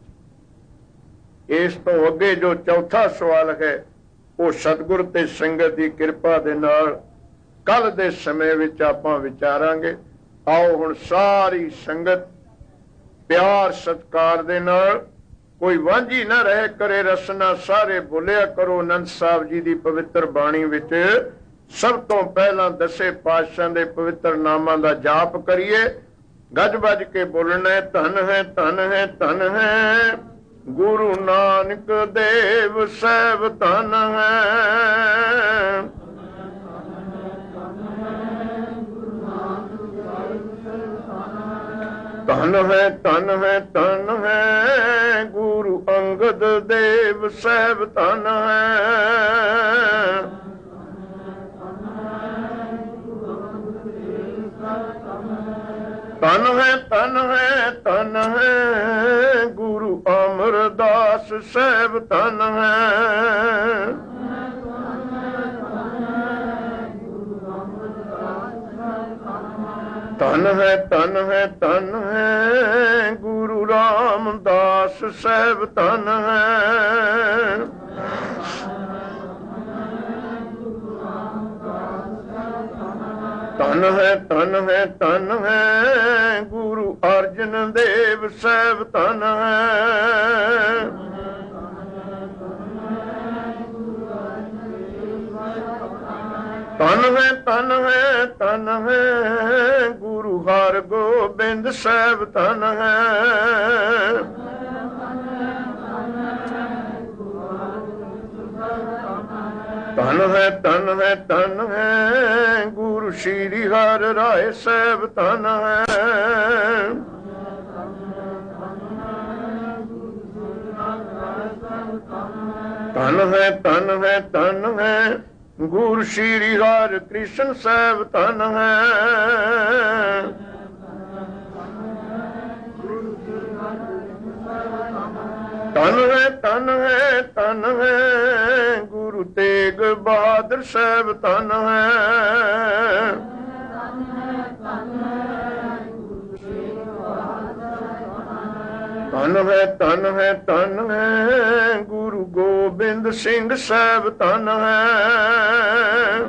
ਇਸ ਤੋਂ ਅੱਗੇ ਜੋ ਚੌਥਾ ਸਵਾਲ ਹੈ ਉਹ ਸਤਿਗੁਰ ਤੇ ਸੰਗਤ ਦੀ ਕਿਰਪਾ ਦੇ ਨਾਲ ਕੱਲ ਦੇ ਸਮੇਂ ਵਿੱਚ ਆਪਾਂ ਵਿਚਾਰਾਂਗੇ। ਆਓ ਹੁਣ ਸਾਰੀ ਸੰਗਤ ਪਿਆਰ ਸਤਿਕਾਰ ਦੇ ਨਾਲ, ਕੋਈ ਵਾਂਝੀ ਨਾ ਰਹਿ ਕਰੇ ਰਸਨਾ, ਸਾਰੇ ਬੋਲਿਆ ਕਰੋ ਆਨੰਦ ਸਾਹਿਬ ਜੀ ਦੀ ਪਵਿੱਤਰ ਬਾਣੀ ਵਿੱਚ। ਸਭ ਤੋਂ ਪਹਿਲਾਂ ਦਸੇ ਪਾਤਸ਼ਾਹਾਂ ਦੇ ਪਵਿੱਤਰ ਨਾਮਾਂ ਦਾ ਜਾਪ ਕਰੀਏ। ਗੱਜ ਵੱਜ ਕੇ ਬੋਲਣਾ, ਧਨ ਹੈ ਧਨ ਹੈ ਧਨ ਹੈ ਗੁਰੂ ਨਾਨਕ ਦੇਵ ਸਾਹਿਬ, ਧਨ ਹੈ ਧਨ ਹੈ ਧਨ ਹੈ ਧਨ ਹੈ ਗੁਰੂ ਅੰਗਦ ਦੇਵ ਸਾਹਿਬ, ਧਨ ਹੈ ਧਨ ਹੈ ਧਨ ਹੈ ਧਨ ਹੈ ਗੁਰੂ ਅਮਰਦਾਸ ਸਾਹਿਬ, ਧਨ ਹੈ ਧਨ ਹੈ ਧਨ ਹੈ ਧਨ ਹੈ ਗੁਰੂ ਰਾਮਦਾਸ ਸਾਹਿਬ, ਧਨ ਹੈ ਧਨ ਹੈ ਧਨ ਹੈ ਧਨ ਹੈ ਗੁਰੂ ਅਰਜਨ ਦੇਵ ਸਾਹਿਬ, ਧਨ ਹੈ ਧਨ ਹੈ ਧਨ ਹੈ ਧਨ ਹੈ ਗੁਰੂ ਹਰਗੋਬਿੰਦ ਸਾਹਿਬ, ਧਨ ਹੈ ਧਨ ਹੈ ਧਨ ਹੈ ਧਨ ਹੈ ਗੁਰੂ ਸ਼੍ਰੀ ਹਰਿ ਰਾਏ ਸਾਹਿਬ, ਧਨ ਹੈ ਧਨ ਹੈ ਧਨ ਹੈ ਧਨ ਹੈ ਗੁਰੂ ਸ਼੍ਰੀ ਹਰਿ ਕ੍ਰਿਸ਼ਨ ਸਾਹਿਬ, ਧਨ ਹੈ ਧਨ ਹੈ ਧਨ ਹੈ ਧਨ ਹੈ ਗੁਰੂ ਤੇਗ ਬਹਾਦਰ ਸਾਹਿਬ, ਧਨ ਹੈ ਧਨ ਹੈ ਧਨ ਹੈ ਧਨ ਹੈ ਗੁਰੂ ਗੋਬਿੰਦ ਸਿੰਘ ਸਾਹਿਬ, ਧਨ ਹੈ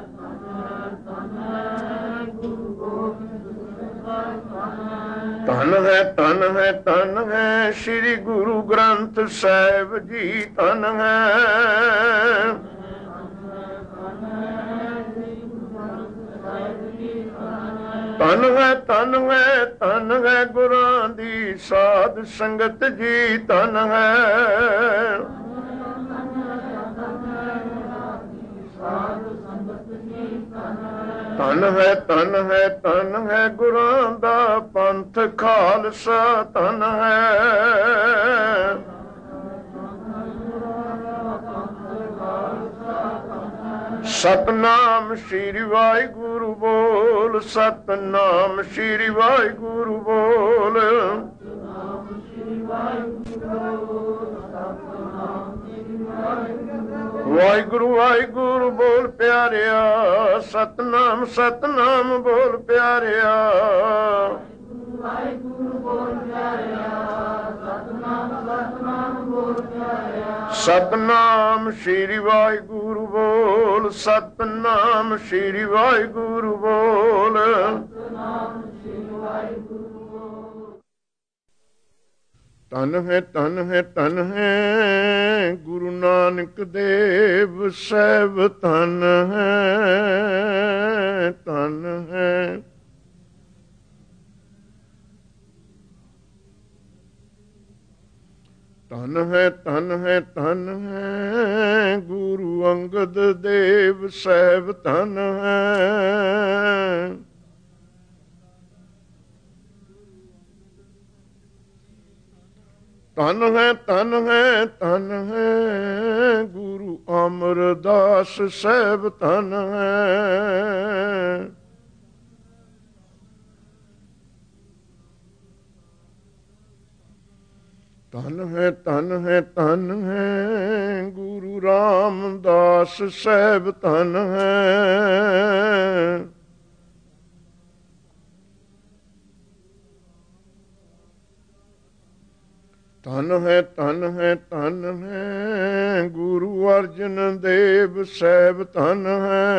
ਧਨ ਹੈ ਧਨ ਹੈ ਧਨ ਹੈ ਸ੍ਰੀ ਗੁਰੂ ਗ੍ਰੰਥ ਸਾਹਿਬ ਜੀ, ਧਨ ਹੈ ਧਨ ਹੈ ਗੁਰਾਂ ਦੀ ਸਾਧ ਸੰਗਤ ਜੀ, ਧਨ ਹੈ। ਧਨ ਹੈ ਗੁਰਾਂ ਦਾ ਪੰਥ ਖਾਲਸਾ, ਧਨ ਹੈ। ਸਤਨਾਮ ਸ਼੍ਰੀ ਵਾਹਿਗੁਰੂ ਬੋਲ, ਸਤਨਾਮ ਸ਼੍ਰੀ ਵਾਹਿਗੁਰੂ ਬੋਲ। ਵਾਹਿਗੁਰੂ ਵਾਹਿਗੁਰੂ ਬੋਲ ਪਿਆਰਿਆ, ਸਤਨਾਮ ਸਤਨਾਮ ਬੋਲ ਪਿਆਰਿਆ। ਵਾਹਿਗੁਰੂ ਬੋਲ ਪਿਆਰਿਆ, ਸਤਨਾਮ ਸਤਨਾਮ ਬੋਲ ਪਿਆਰਿਆ। ਸਤਨਾਮ ਸ਼੍ਰੀ ਵਾਹਿਗੁਰੂ ਬੋਲ, ਸਤਨਾਮ ਸ਼੍ਰੀ ਵਾਹਿਗੁਰੂ ਬੋਲ। ਸਤਨਾਮ ਸ਼੍ਰੀ ਵਾਹਿਗੁਰੂ ਬੋਲ। ਧਨ ਹੈ ਗੁਰੂ ਨਾਨਕ ਦੇਵ ਸਾਹਿਬ, ਧਨ ਹੈ, ਧਨ ਹੈ। ਧਨ ਹੈ ਗੁਰੂ ਅੰਗਦ ਦੇਵ ਸਾਹਿਬ, ਧਨ ਹੈ। ਧਨ ਹੈ ਗੁਰੂ ਅਮਰਦਾਸ ਸਾਹਿਬ, ਧਨ ਹੈ। ਧਨ ਹੈ ਗੁਰੂ ਰਾਮਦਾਸ ਸਾਹਿਬ, ਧਨ ਹੈ। ਧਨ ਹੈ ਗੁਰੂ ਅਰਜਨ ਦੇਵ ਸਾਹਿਬ, ਧਨ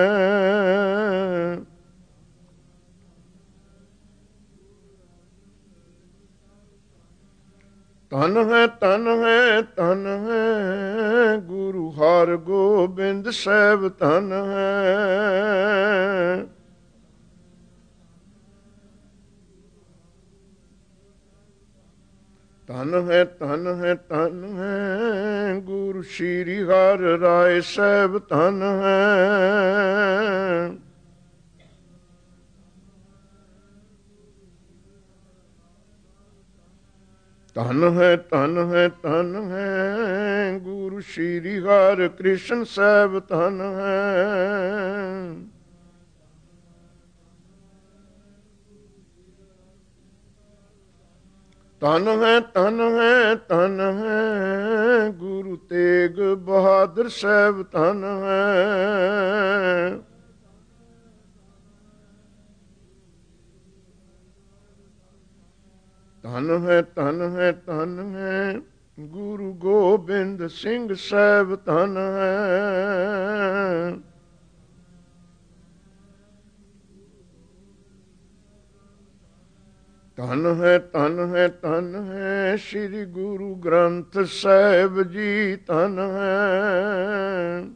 ਹੈ। ਧਨ ਹੈ ਗੁਰੂ ਹਰਗੋਬਿੰਦ ਸਾਹਿਬ, ਧਨ ਹੈ। ਧਨ ਹੈ ਗੁਰੂ ਸ਼੍ਰੀ ਹਰਿ ਰਾਏ ਸਾਹਿਬ, ਧਨ ਹੈ। ਧਨ ਹੈ ਗੁਰੂ ਸ਼੍ਰੀ ਹਰਿ ਕ੍ਰਿਸ਼ਨ ਸਾਹਿਬ, ਧਨ ਹੈ। ਧਨ ਹੈ ਗੁਰੂ ਤੇਗ ਬਹਾਦਰ ਸਾਹਿਬ, ਧਨ ਹੈ। ਧਨ ਹੈ ਗੁਰੂ ਗੋਬਿੰਦ ਸਿੰਘ ਸਾਹਿਬ, ਧਨ ਹੈ। ਧਨ ਹੈ ਸ਼੍ਰੀ ਗੁਰੂ ਗ੍ਰੰਥ ਸਾਹਿਬ ਜੀ, ਧਨ ਹੈ।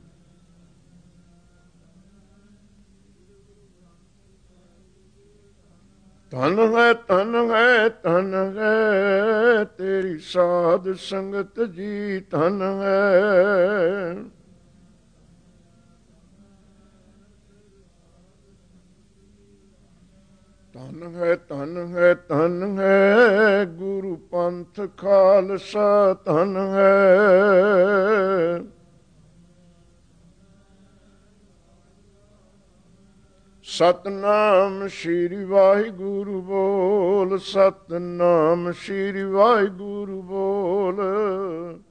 ਧਨ ਹੈ ਤੇਰੀ ਸਾਧ ਸੰਗਤ ਜੀ, ਧਨ ਹੈ। ਧਨ ਹੈ ਗੁਰੂ ਪੰਥ ਖਾਲਸਾ, ਧਨ ਹੈ। ਸਤਨਾਮ ਸ਼੍ਰੀ ਵਾਹਿਗੁਰੂ ਬੋਲ, ਸਤਨਾਮ ਸ਼੍ਰੀ ਵਾਹਿਗੁਰੂ ਬੋਲ।